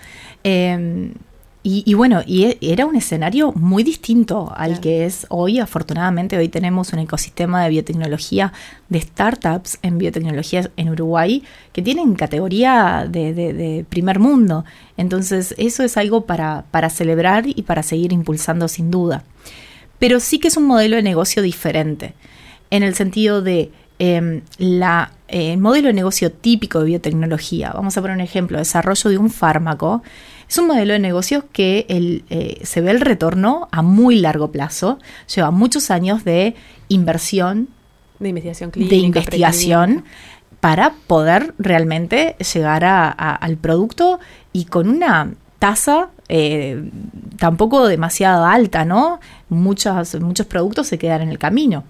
Eh, Y, y bueno, y era un escenario muy distinto al claro. que es hoy. Afortunadamente hoy tenemos un ecosistema de biotecnología, de startups en biotecnología en Uruguay, que tienen categoría de, de, de primer mundo. Entonces eso es algo para, para celebrar y para seguir impulsando sin duda. Pero sí que es un modelo de negocio diferente, en el sentido de eh, la, eh, el modelo de negocio típico de biotecnología. Vamos a poner un ejemplo: desarrollo de un fármaco. Es un modelo de negocio que el, eh, se ve el retorno a muy largo plazo, lleva muchos años de inversión, de investigación clínica, de investigación para poder realmente llegar a, a, al producto, y con una tasa eh, tampoco demasiado alta, ¿no? Muchos, muchos productos se quedan en el camino.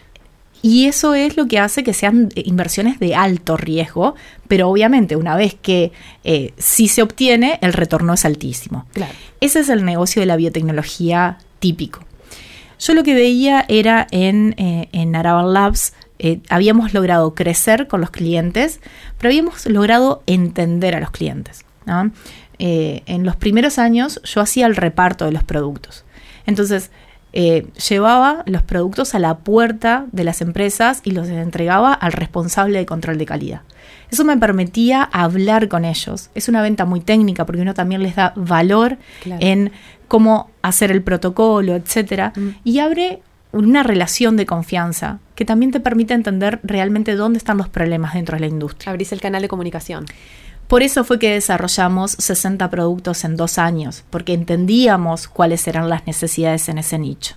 Y eso es lo que hace que sean inversiones de alto riesgo, pero obviamente una vez que eh, sí se obtiene, el retorno es altísimo. Claro. Ese es el negocio de la biotecnología típico. Yo lo que veía era en, eh, en Araban Labs, eh, habíamos logrado crecer con los clientes, pero habíamos logrado entender a los clientes, ¿no? Eh, en los primeros años yo hacía el reparto de los productos. Entonces, Eh, llevaba los productos a la puerta de las empresas y los entregaba al responsable de control de calidad. Eso me permitía hablar con ellos. Es una venta muy técnica, porque uno también les da valor claro. en cómo hacer el protocolo, etcétera, mm. y abre una relación de confianza que también te permite entender realmente dónde están los problemas dentro de la industria. Abrís el canal de comunicación. Por eso fue que desarrollamos sesenta productos en dos años, porque entendíamos cuáles eran las necesidades en ese nicho.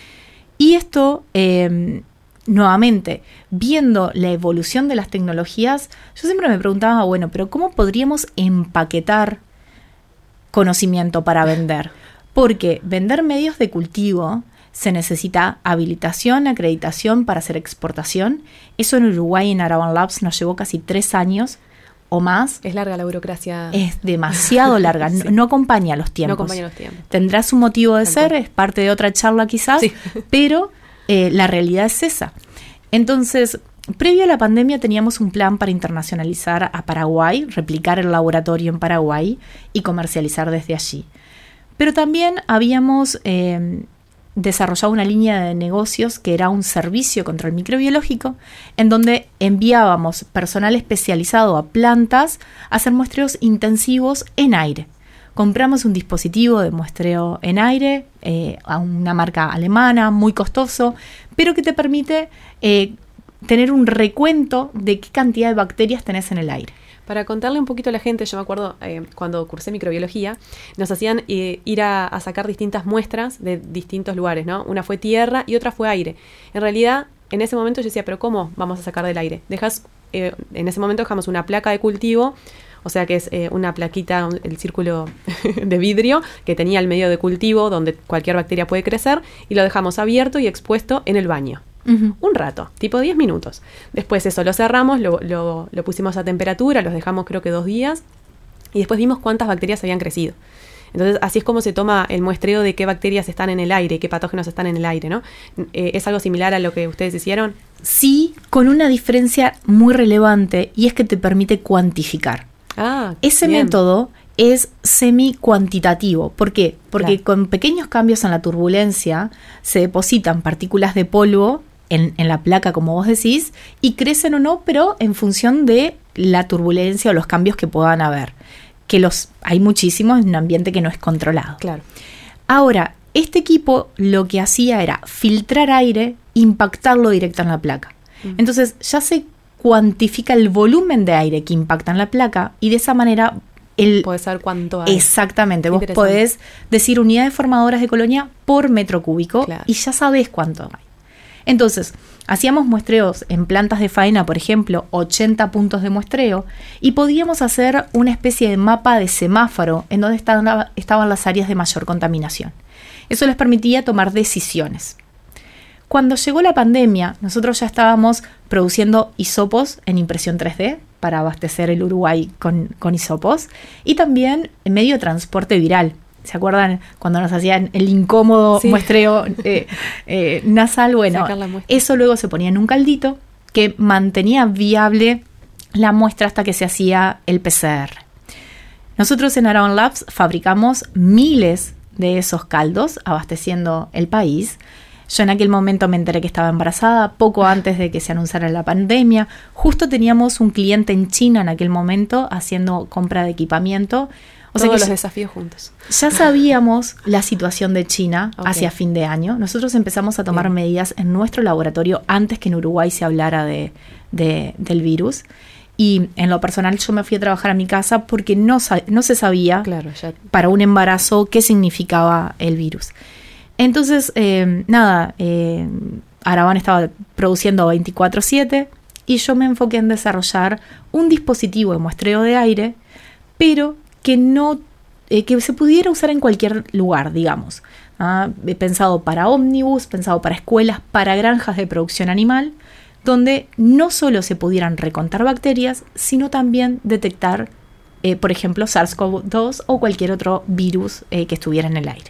Y esto, eh, nuevamente, viendo la evolución de las tecnologías, yo siempre me preguntaba, bueno, pero ¿cómo podríamos empaquetar conocimiento para vender? Porque vender medios de cultivo se necesita habilitación, acreditación para hacer exportación. Eso en Uruguay, en Araban Labs, nos llevó casi tres años o más. Es larga la burocracia. Es demasiado larga, sí. no, no acompaña los tiempos. No acompaña los tiempos. Tendrá su motivo de Tal ser, cual. Es parte de otra charla quizás, sí. pero eh, la realidad es esa. Entonces, previo a la pandemia teníamos un plan para internacionalizar a Paraguay, replicar el laboratorio en Paraguay y comercializar desde allí. Pero también habíamos eh, desarrollado una línea de negocios que era un servicio control microbiológico, en donde enviábamos personal especializado a plantas a hacer muestreos intensivos en aire. Compramos un dispositivo de muestreo en aire eh, a una marca alemana, muy costoso, pero que te permite eh, tener un recuento de qué cantidad de bacterias tenés en el aire. Para contarle un poquito a la gente, yo me acuerdo eh, cuando cursé microbiología, nos hacían eh, ir a, a sacar distintas muestras de distintos lugares, ¿no? Una fue tierra y otra fue aire. En realidad, en ese momento yo decía, ¿pero cómo vamos a sacar del aire? Dejas, eh, en ese momento dejamos una placa de cultivo, o sea que es eh, una plaquita, un, el círculo de vidrio que tenía el medio de cultivo donde cualquier bacteria puede crecer, y lo dejamos abierto y expuesto en el baño. Uh-huh. Un rato, tipo diez minutos. Después eso lo cerramos, lo, lo, lo pusimos a temperatura, los dejamos creo que dos días y después vimos cuántas bacterias habían crecido. Entonces así es como se toma el muestreo de qué bacterias están en el aire, qué patógenos están en el aire, ¿no? Eh, ¿Es algo similar a lo que ustedes hicieron? sí, con una diferencia muy relevante, y es que te permite cuantificar. Ah, Ese bien. método es semi-cuantitativo. ¿Por qué? Porque Claro. con pequeños cambios en la turbulencia se depositan partículas de polvo en, en la placa, como vos decís, y crecen o no, pero en función de la turbulencia o los cambios que puedan haber. Que los hay muchísimos en un ambiente que no es controlado. Claro. Ahora, este equipo lo que hacía era filtrar aire, impactarlo directo en la placa. Mm. Entonces ya se cuantifica el volumen de aire que impacta en la placa, y de esa manera el... Podés saber cuánto hay. Exactamente, vos Interesante. podés decir unidades formadoras de colonia por metro cúbico, Claro. y ya sabés cuánto hay. Entonces, hacíamos muestreos en plantas de faena, por ejemplo, ochenta puntos de muestreo, y podíamos hacer una especie de mapa de semáforo en donde estaban, estaban las áreas de mayor contaminación. Eso les permitía tomar decisiones. Cuando llegó la pandemia, nosotros ya estábamos produciendo hisopos en impresión tres D para abastecer el Uruguay con, con hisopos, y también en medio de transporte viral. ¿Se acuerdan cuando nos hacían el incómodo Sí. muestreo eh, eh, nasal? Bueno, Sacar la muestra. eso luego se ponía en un caldito que mantenía viable la muestra hasta que se hacía el P C R. Nosotros en Araban Labs fabricamos miles de esos caldos abasteciendo el país. Yo en aquel momento me enteré que estaba embarazada, poco antes de que se anunciara la pandemia. Justo teníamos un cliente en China en aquel momento haciendo compra de equipamiento. O sea Todos que los ya, desafíos juntos. ya sabíamos la situación de China Ok. hacia fin de año. Nosotros empezamos a tomar Bien. medidas en nuestro laboratorio antes que en Uruguay se hablara de, de- del virus. Y en lo personal yo me fui a trabajar a mi casa porque no, sa- no se sabía Claro, ya. para un embarazo qué significaba el virus. Entonces, eh, nada, eh, Araban estaba produciendo veinticuatro siete y yo me enfoqué en desarrollar un dispositivo de muestreo de aire, pero que no eh, que se pudiera usar en cualquier lugar, digamos. ¿ah? He pensado para ómnibus, pensado para escuelas, para granjas de producción animal, donde no solo se pudieran recontar bacterias, sino también detectar, eh, por ejemplo, SARS-CoV dos o cualquier otro virus eh, que estuviera en el aire.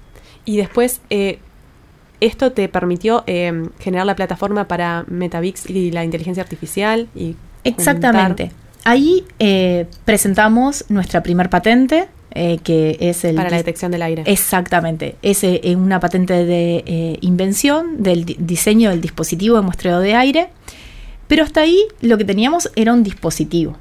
Y después, eh, esto te permitió eh, generar la plataforma para Metavix y la inteligencia artificial. Y Exactamente. juntar Ahí eh, presentamos nuestra primer patente, eh, que es el... para la dis- detección del aire. Exactamente. Es eh, una patente de eh, invención del di- diseño del dispositivo de muestreo de aire. Pero hasta ahí lo que teníamos era un dispositivo.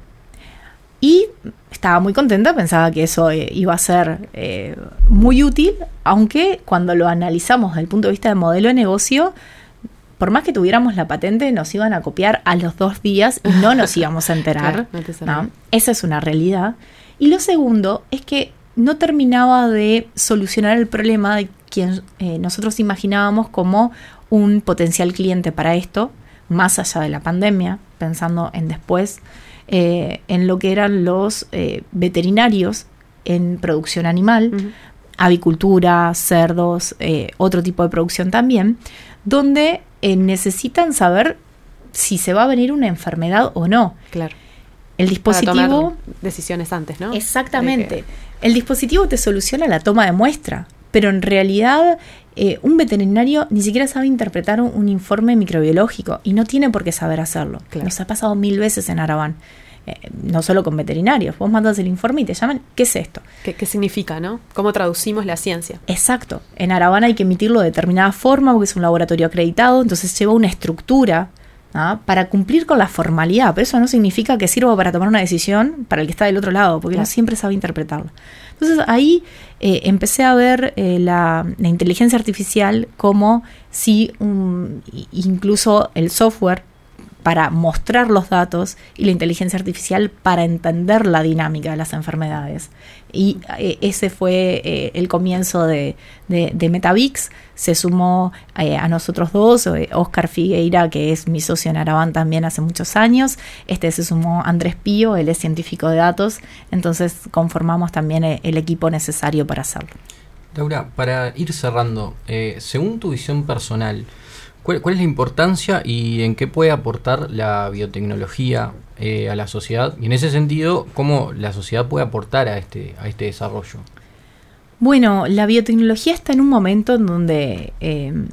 Y estaba muy contenta, pensaba que eso eh, iba a ser eh, muy útil, aunque cuando lo analizamos desde el punto de vista de modelo de negocio, por más que tuviéramos la patente, nos iban a copiar a los dos días y no nos íbamos a enterar. Claro, no te servía. ¿no? Esa es una realidad. Y lo segundo es que no terminaba de solucionar el problema de quien eh, nosotros imaginábamos como un potencial cliente para esto, más allá de la pandemia, pensando en después, eh, en lo que eran los eh, veterinarios en producción animal, Ujú. avicultura, cerdos, eh, otro tipo de producción también, donde eh, necesitan saber si se va a venir una enfermedad o no. Claro. El Para dispositivo... tomar decisiones antes, ¿no? Exactamente. De El dispositivo te soluciona la toma de muestra, pero en realidad eh, un veterinario ni siquiera sabe interpretar un, un informe microbiológico y no tiene por qué saber hacerlo. Claro. Nos ha pasado mil veces en Araban, eh, no solo con veterinarios. Vos mandas el informe y te llaman, ¿qué es esto? ¿Qué, qué significa, no? ¿Cómo traducimos la ciencia? Exacto. En Araban hay que emitirlo de determinada forma porque es un laboratorio acreditado, entonces lleva una estructura ¿ah? para cumplir con la formalidad, pero eso no significa que sirva para tomar una decisión para el que está del otro lado, porque Claro. no siempre sabe interpretarlo. Entonces ahí eh, empecé a ver eh, la, la inteligencia artificial como si um, incluso el software para mostrar los datos y la inteligencia artificial para entender la dinámica de las enfermedades. Y eh, ese fue eh, el comienzo de, de, de Metavix. Se sumó eh, a nosotros dos, eh, Oscar Figueira, que es mi socio en Araban también hace muchos años. Este se sumó Andrés Pío, él es científico de datos. Entonces conformamos también el, el equipo necesario para hacerlo. Laura, para ir cerrando, eh, según tu visión personal, ¿cuál, cuál es la importancia y en qué puede aportar la biotecnología eh, a la sociedad? Y en ese sentido, ¿cómo la sociedad puede aportar a este, a este desarrollo? Bueno, la biotecnología está en un momento en donde eh,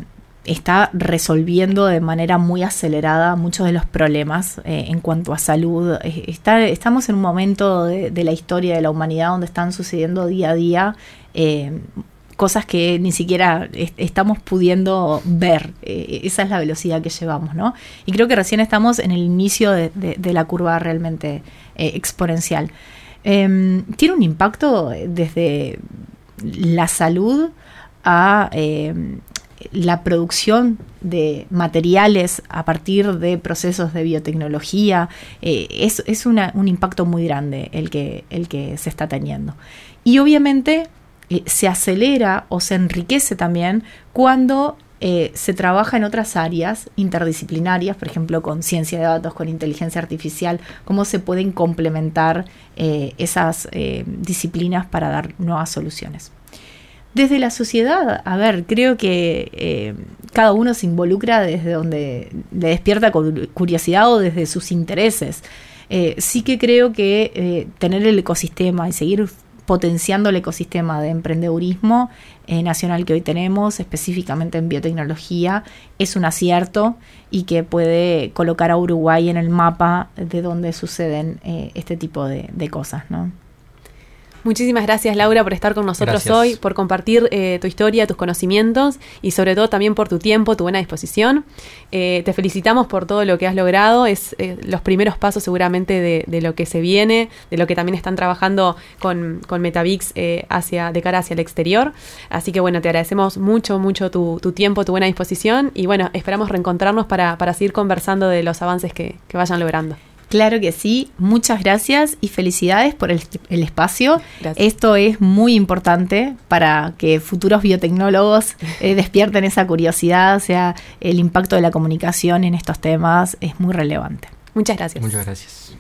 está resolviendo de manera muy acelerada muchos de los problemas eh, en cuanto a salud. Está, estamos en un momento de, de la historia de la humanidad donde están sucediendo día a día eh, cosas que ni siquiera est- estamos pudiendo ver. Eh, esa es la velocidad que llevamos, ¿no? Y creo que recién estamos en el inicio de, de, de la curva realmente eh, exponencial. Eh, tiene un impacto desde la salud a eh, la producción de materiales a partir de procesos de biotecnología. Eh, es es una, un impacto muy grande el que, el que se está teniendo. Y obviamente eh, se acelera o se enriquece también cuando eh, se trabaja en otras áreas interdisciplinarias, por ejemplo con ciencia de datos, con inteligencia artificial, cómo se pueden complementar eh, esas eh, disciplinas para dar nuevas soluciones. Desde la sociedad, a ver, creo que eh, cada uno se involucra desde donde le despierta curiosidad o desde sus intereses. Eh, sí que creo que eh, tener el ecosistema y seguir potenciando el ecosistema de emprendedurismo eh, nacional que hoy tenemos, específicamente en biotecnología, es un acierto y que puede colocar a Uruguay en el mapa de donde suceden eh, este tipo de, de cosas, ¿no? Muchísimas gracias, Laura, por estar con nosotros Gracias. hoy, por compartir eh, tu historia, tus conocimientos y sobre todo también por tu tiempo, tu buena disposición. Eh, te felicitamos por todo lo que has logrado. Es eh, los primeros pasos seguramente de, de lo que se viene, de lo que también están trabajando con, con Metavix eh, hacia, de cara hacia el exterior. Así que bueno, te agradecemos mucho, mucho tu, tu tiempo, tu buena disposición y bueno, esperamos reencontrarnos para, para seguir conversando de los avances que, que vayan logrando. Claro que sí, muchas gracias y felicidades por el, el espacio. Gracias. Esto es muy importante para que futuros biotecnólogos eh, despierten esa curiosidad, o sea, el impacto de la comunicación en estos temas es muy relevante. Muchas gracias. Muchas gracias.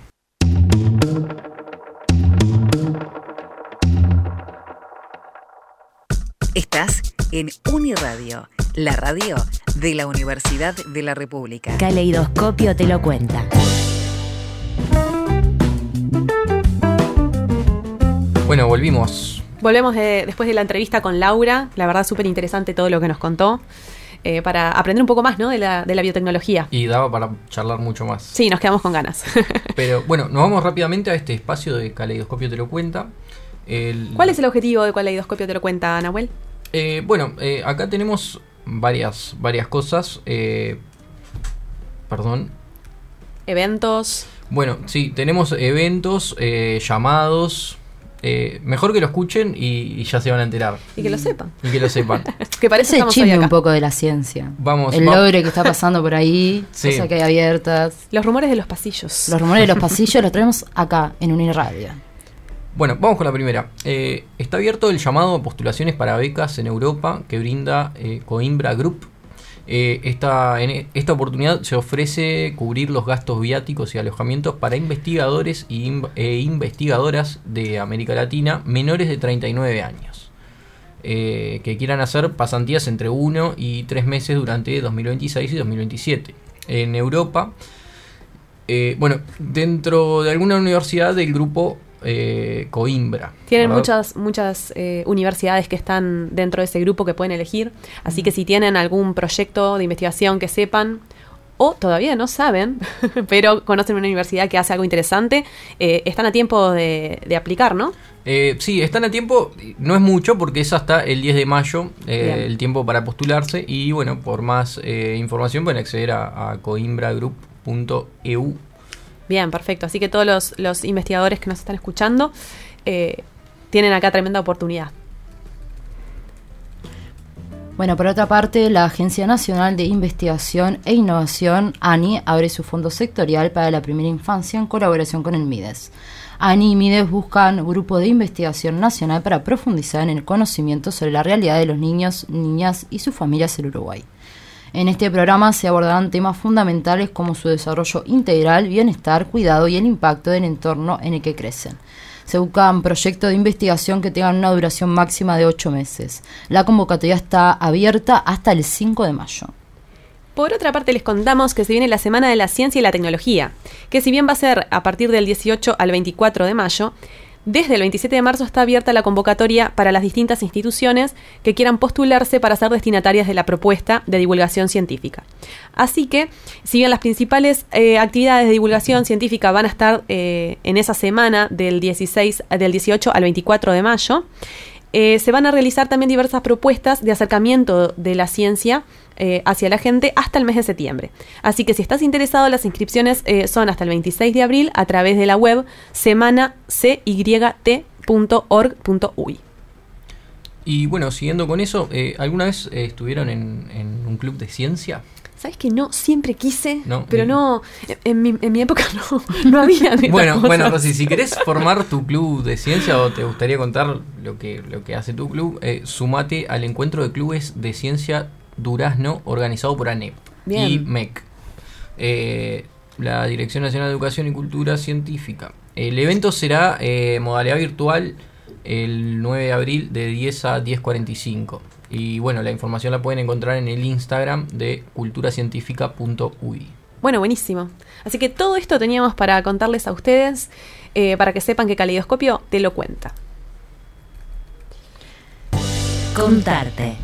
Estás en Uniradio, la radio de la Universidad de la República. Caleidoscopio te lo cuenta. Bueno, volvimos. Volvemos de, después de la entrevista con Laura. La verdad, súper interesante todo lo que nos contó. Eh, para aprender un poco más, ¿no? de, la, de la biotecnología. Y daba para charlar mucho más. Sí, nos quedamos con ganas. Pero bueno, nos vamos rápidamente a este espacio de Caleidoscopio te lo cuenta. El, ¿Cuál es el objetivo de Caleidoscopio te lo cuenta, Nahuel? Eh, bueno, eh, acá tenemos varias, varias cosas. Eh, perdón. Eventos. Bueno, sí, tenemos eventos, eh, llamados. Eh, mejor que lo escuchen y, y ya se van a enterar. Y que lo sepan. Y que lo sepan. Que parece Ese chisme un poco de la ciencia. Vamos. El vamos. logre que está pasando por ahí, Sí. cosas que hay abiertas. Los rumores de los pasillos. Los rumores de los pasillos los traemos acá, en Uniradio. Bueno, vamos con la primera. Eh, está abierto el llamado a postulaciones para becas en Europa que brinda eh, Coimbra Group. Eh, esta, en esta oportunidad se ofrece cubrir los gastos viáticos y alojamientos para investigadores y in, e investigadoras de América Latina menores de treinta y nueve años eh, que quieran hacer pasantías entre uno y tres meses durante dos mil veintiséis y dos mil veintisiete en Europa. Eh, bueno, dentro de alguna universidad del grupo eh, Coimbra. Tienen ¿verdad? muchas muchas eh, universidades que están dentro de ese grupo que pueden elegir. Así que si tienen algún proyecto de investigación que sepan, o todavía no saben, pero conocen una universidad que hace algo interesante, eh, están a tiempo de, de aplicar, ¿no? Eh, sí, están a tiempo, no es mucho porque es hasta el diez de mayo eh, el tiempo para postularse y bueno, por más eh, información pueden acceder a, a coimbra group punto e u. Bien, perfecto. Así que todos los, los investigadores que nos están escuchando eh, tienen acá tremenda oportunidad. Bueno, por otra parte, la Agencia Nacional de Investigación e Innovación, ANI, abre su fondo sectorial para la primera infancia en colaboración con el MIDES. ANI y MIDES buscan grupo de investigación nacional para profundizar en el conocimiento sobre la realidad de los niños, niñas y sus familias en Uruguay. En este programa se abordarán temas fundamentales como su desarrollo integral, bienestar, cuidado y el impacto del entorno en el que crecen. Se buscan proyectos de investigación que tengan una duración máxima de ocho meses. La convocatoria está abierta hasta el cinco de mayo. Por otra parte, les contamos que se viene la Semana de la Ciencia y la Tecnología, que si bien va a ser a partir del dieciocho al veinticuatro de mayo, Desde el veintisiete de marzo está abierta la convocatoria para las distintas instituciones que quieran postularse para ser destinatarias de la propuesta de divulgación científica. Así que, si bien las principales eh, actividades de divulgación científica van a estar eh, en esa semana del, dieciséis, del dieciocho al veinticuatro de mayo, eh, se van a realizar también diversas propuestas de acercamiento de la ciencia eh, hacia la gente hasta el mes de septiembre. Así que si estás interesado, las inscripciones eh, son hasta el veintiséis de abril a través de la web semana c y t punto org punto u y. Y bueno, siguiendo con eso, eh, ¿alguna vez eh, estuvieron en, en un club de ciencia? ¿Sabes que no? Siempre quise, no, pero y... no, en mi, en mi época no, no había estas Bueno, cosas. bueno, Rosy, si querés formar tu club de ciencia o te gustaría contar lo que, lo que hace tu club, eh, sumate al encuentro de clubes de ciencia Durazno organizado por ANEP Bien. y M E C, eh, la Dirección Nacional de Educación y Cultura Científica. El evento será eh, modalidad virtual el nueve de abril de diez a diez cuarenta y cinco. Y bueno, la información la pueden encontrar en el Instagram de culturacientífica punto u y. Bueno, buenísimo. Así que todo esto teníamos para contarles a ustedes, eh, para que sepan que Caleidoscopio te lo cuenta. Contarte.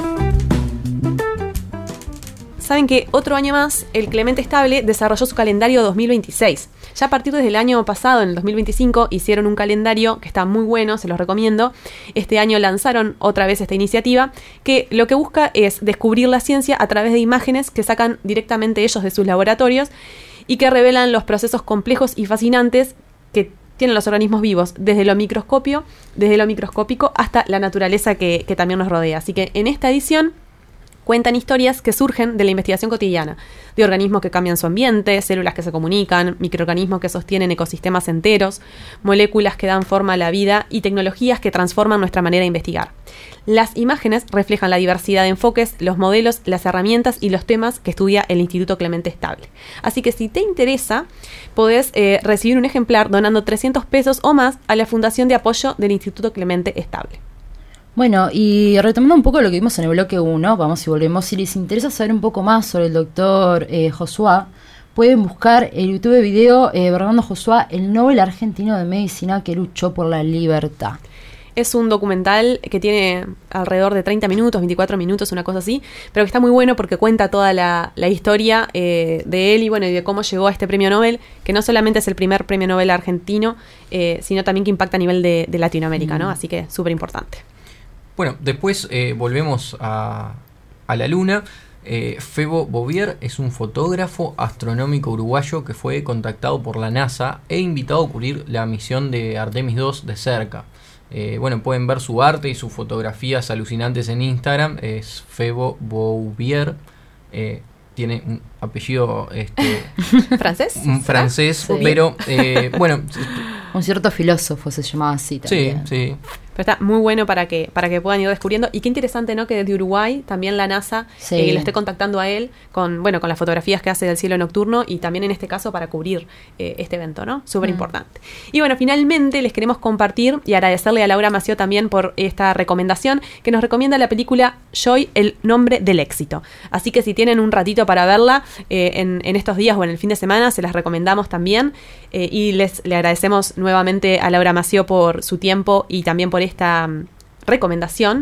Saben que otro año más, el Clemente Estable desarrolló su calendario dos mil veintiséis. Ya a partir desde el año pasado, en el dos mil veinticinco, hicieron un calendario que está muy bueno, se los recomiendo. Este año lanzaron otra vez esta iniciativa, que lo que busca es descubrir la ciencia a través de imágenes que sacan directamente ellos de sus laboratorios y que revelan los procesos complejos y fascinantes que tienen los organismos vivos, desde lo microscopio, desde lo microscópico hasta la naturaleza que, que también nos rodea. Así que en esta edición cuentan historias que surgen de la investigación cotidiana, de organismos que cambian su ambiente, células que se comunican, microorganismos que sostienen ecosistemas enteros, moléculas que dan forma a la vida y tecnologías que transforman nuestra manera de investigar. Las imágenes reflejan la diversidad de enfoques, los modelos, las herramientas y los temas que estudia el Instituto Clemente Estable. Así que si te interesa, podés eh, recibir un ejemplar donando trescientos pesos o más a la Fundación de Apoyo del Instituto Clemente Estable. Bueno, y retomando un poco lo que vimos en el bloque uno, vamos y volvemos, si les interesa saber un poco más sobre el doctor eh, Josué, pueden buscar el YouTube video eh, Bernardo Josué, el Nobel argentino de medicina que luchó por la libertad. Es un documental que tiene alrededor de treinta minutos, veinticuatro minutos, una cosa así, pero que está muy bueno porque cuenta toda la, la historia eh, de él y bueno y de cómo llegó a este premio Nobel, que no solamente es el primer premio Nobel argentino, eh, sino también que impacta a nivel de, de Latinoamérica, mm. ¿no? Así que súper importante. Bueno, después eh, volvemos a, a la Luna. Eh, Febo Bouvier es un fotógrafo astronómico uruguayo que fue contactado por la NASA e invitado a cubrir la misión de Artemis dos de cerca. Eh, bueno, pueden ver su arte y sus fotografías alucinantes en Instagram. Es Febo Bouvier. Eh, tiene un apellido este, francés, un francés, sí. pero eh, bueno, un cierto filósofo se llamaba así también. Sí, sí. Pero está muy bueno para que para que puedan ir descubriendo. Y qué interesante, ¿no? Que desde Uruguay también la NASA sí. eh, lo esté contactando a él con bueno con las fotografías que hace del cielo nocturno y también en este caso para cubrir eh, este evento, ¿no? Súper importante. Mm. Y bueno, finalmente les queremos compartir y agradecerle a Laura Mació también por esta recomendación que nos recomienda la película Joy, el nombre del éxito. Así que si tienen un ratito para verla eh, en, en estos días o en el fin de semana, se las recomendamos también. Eh, y les le agradecemos nuevamente a Laura Mació por su tiempo y también por esta um, recomendación.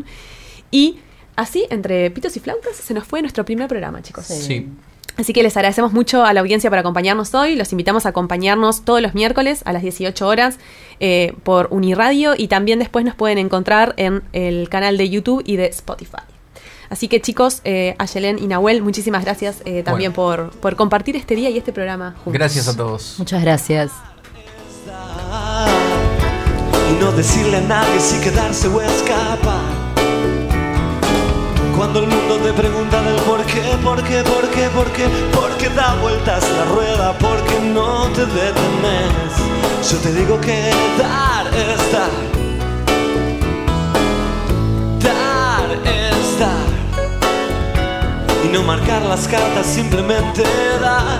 Y así, entre pitos y flautas, se nos fue nuestro primer programa, chicos. Sí. sí. Así que les agradecemos mucho a la audiencia por acompañarnos hoy. Los invitamos a acompañarnos todos los miércoles a las dieciocho horas eh, por Uniradio y también después nos pueden encontrar en el canal de YouTube y de Spotify. Así que chicos, eh, Ayelen y Nahuel, muchísimas gracias eh, también bueno. por, por compartir este día y este programa juntos. Gracias a todos. Muchas gracias. Y no decirle a nadie si quedarse o escapar. Cuando el mundo te pregunta del por qué, por qué, por qué, por qué, porque da vueltas la rueda, porque no te detenes. Yo te digo que dar es dar. Dar es dar. Y no marcar las cartas, simplemente dar.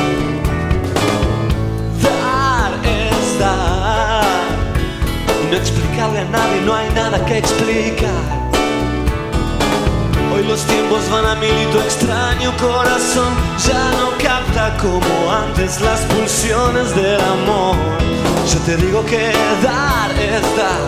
Dar es dar. Y no explicarle a nadie, no hay nada que explicar. Hoy los tiempos tiempos van a mil y tu extraño corazón ya no capta como antes las pulsiones del amor. Yo te digo que dar es dar,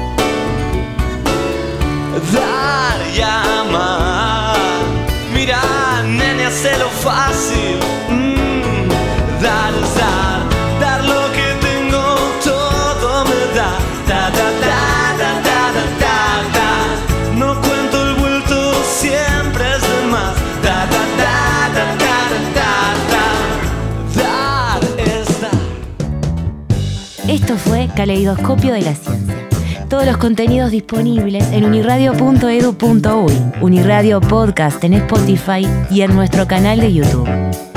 dar y amar. Mira, nene, hacelo fácil. Mm, dar es dar, dar lo que tengo, todo me da. Da, da, da, da, da, da, da, da. No cuento el vuelto, siempre es de más. Da, da, da, da, da, da, da, da. Dar es dar. Esto fue Caleidoscopio de la Ciencia. Todos los contenidos disponibles en uniradio punto edu punto uy, Uniradio Podcast en Spotify y en nuestro canal de YouTube.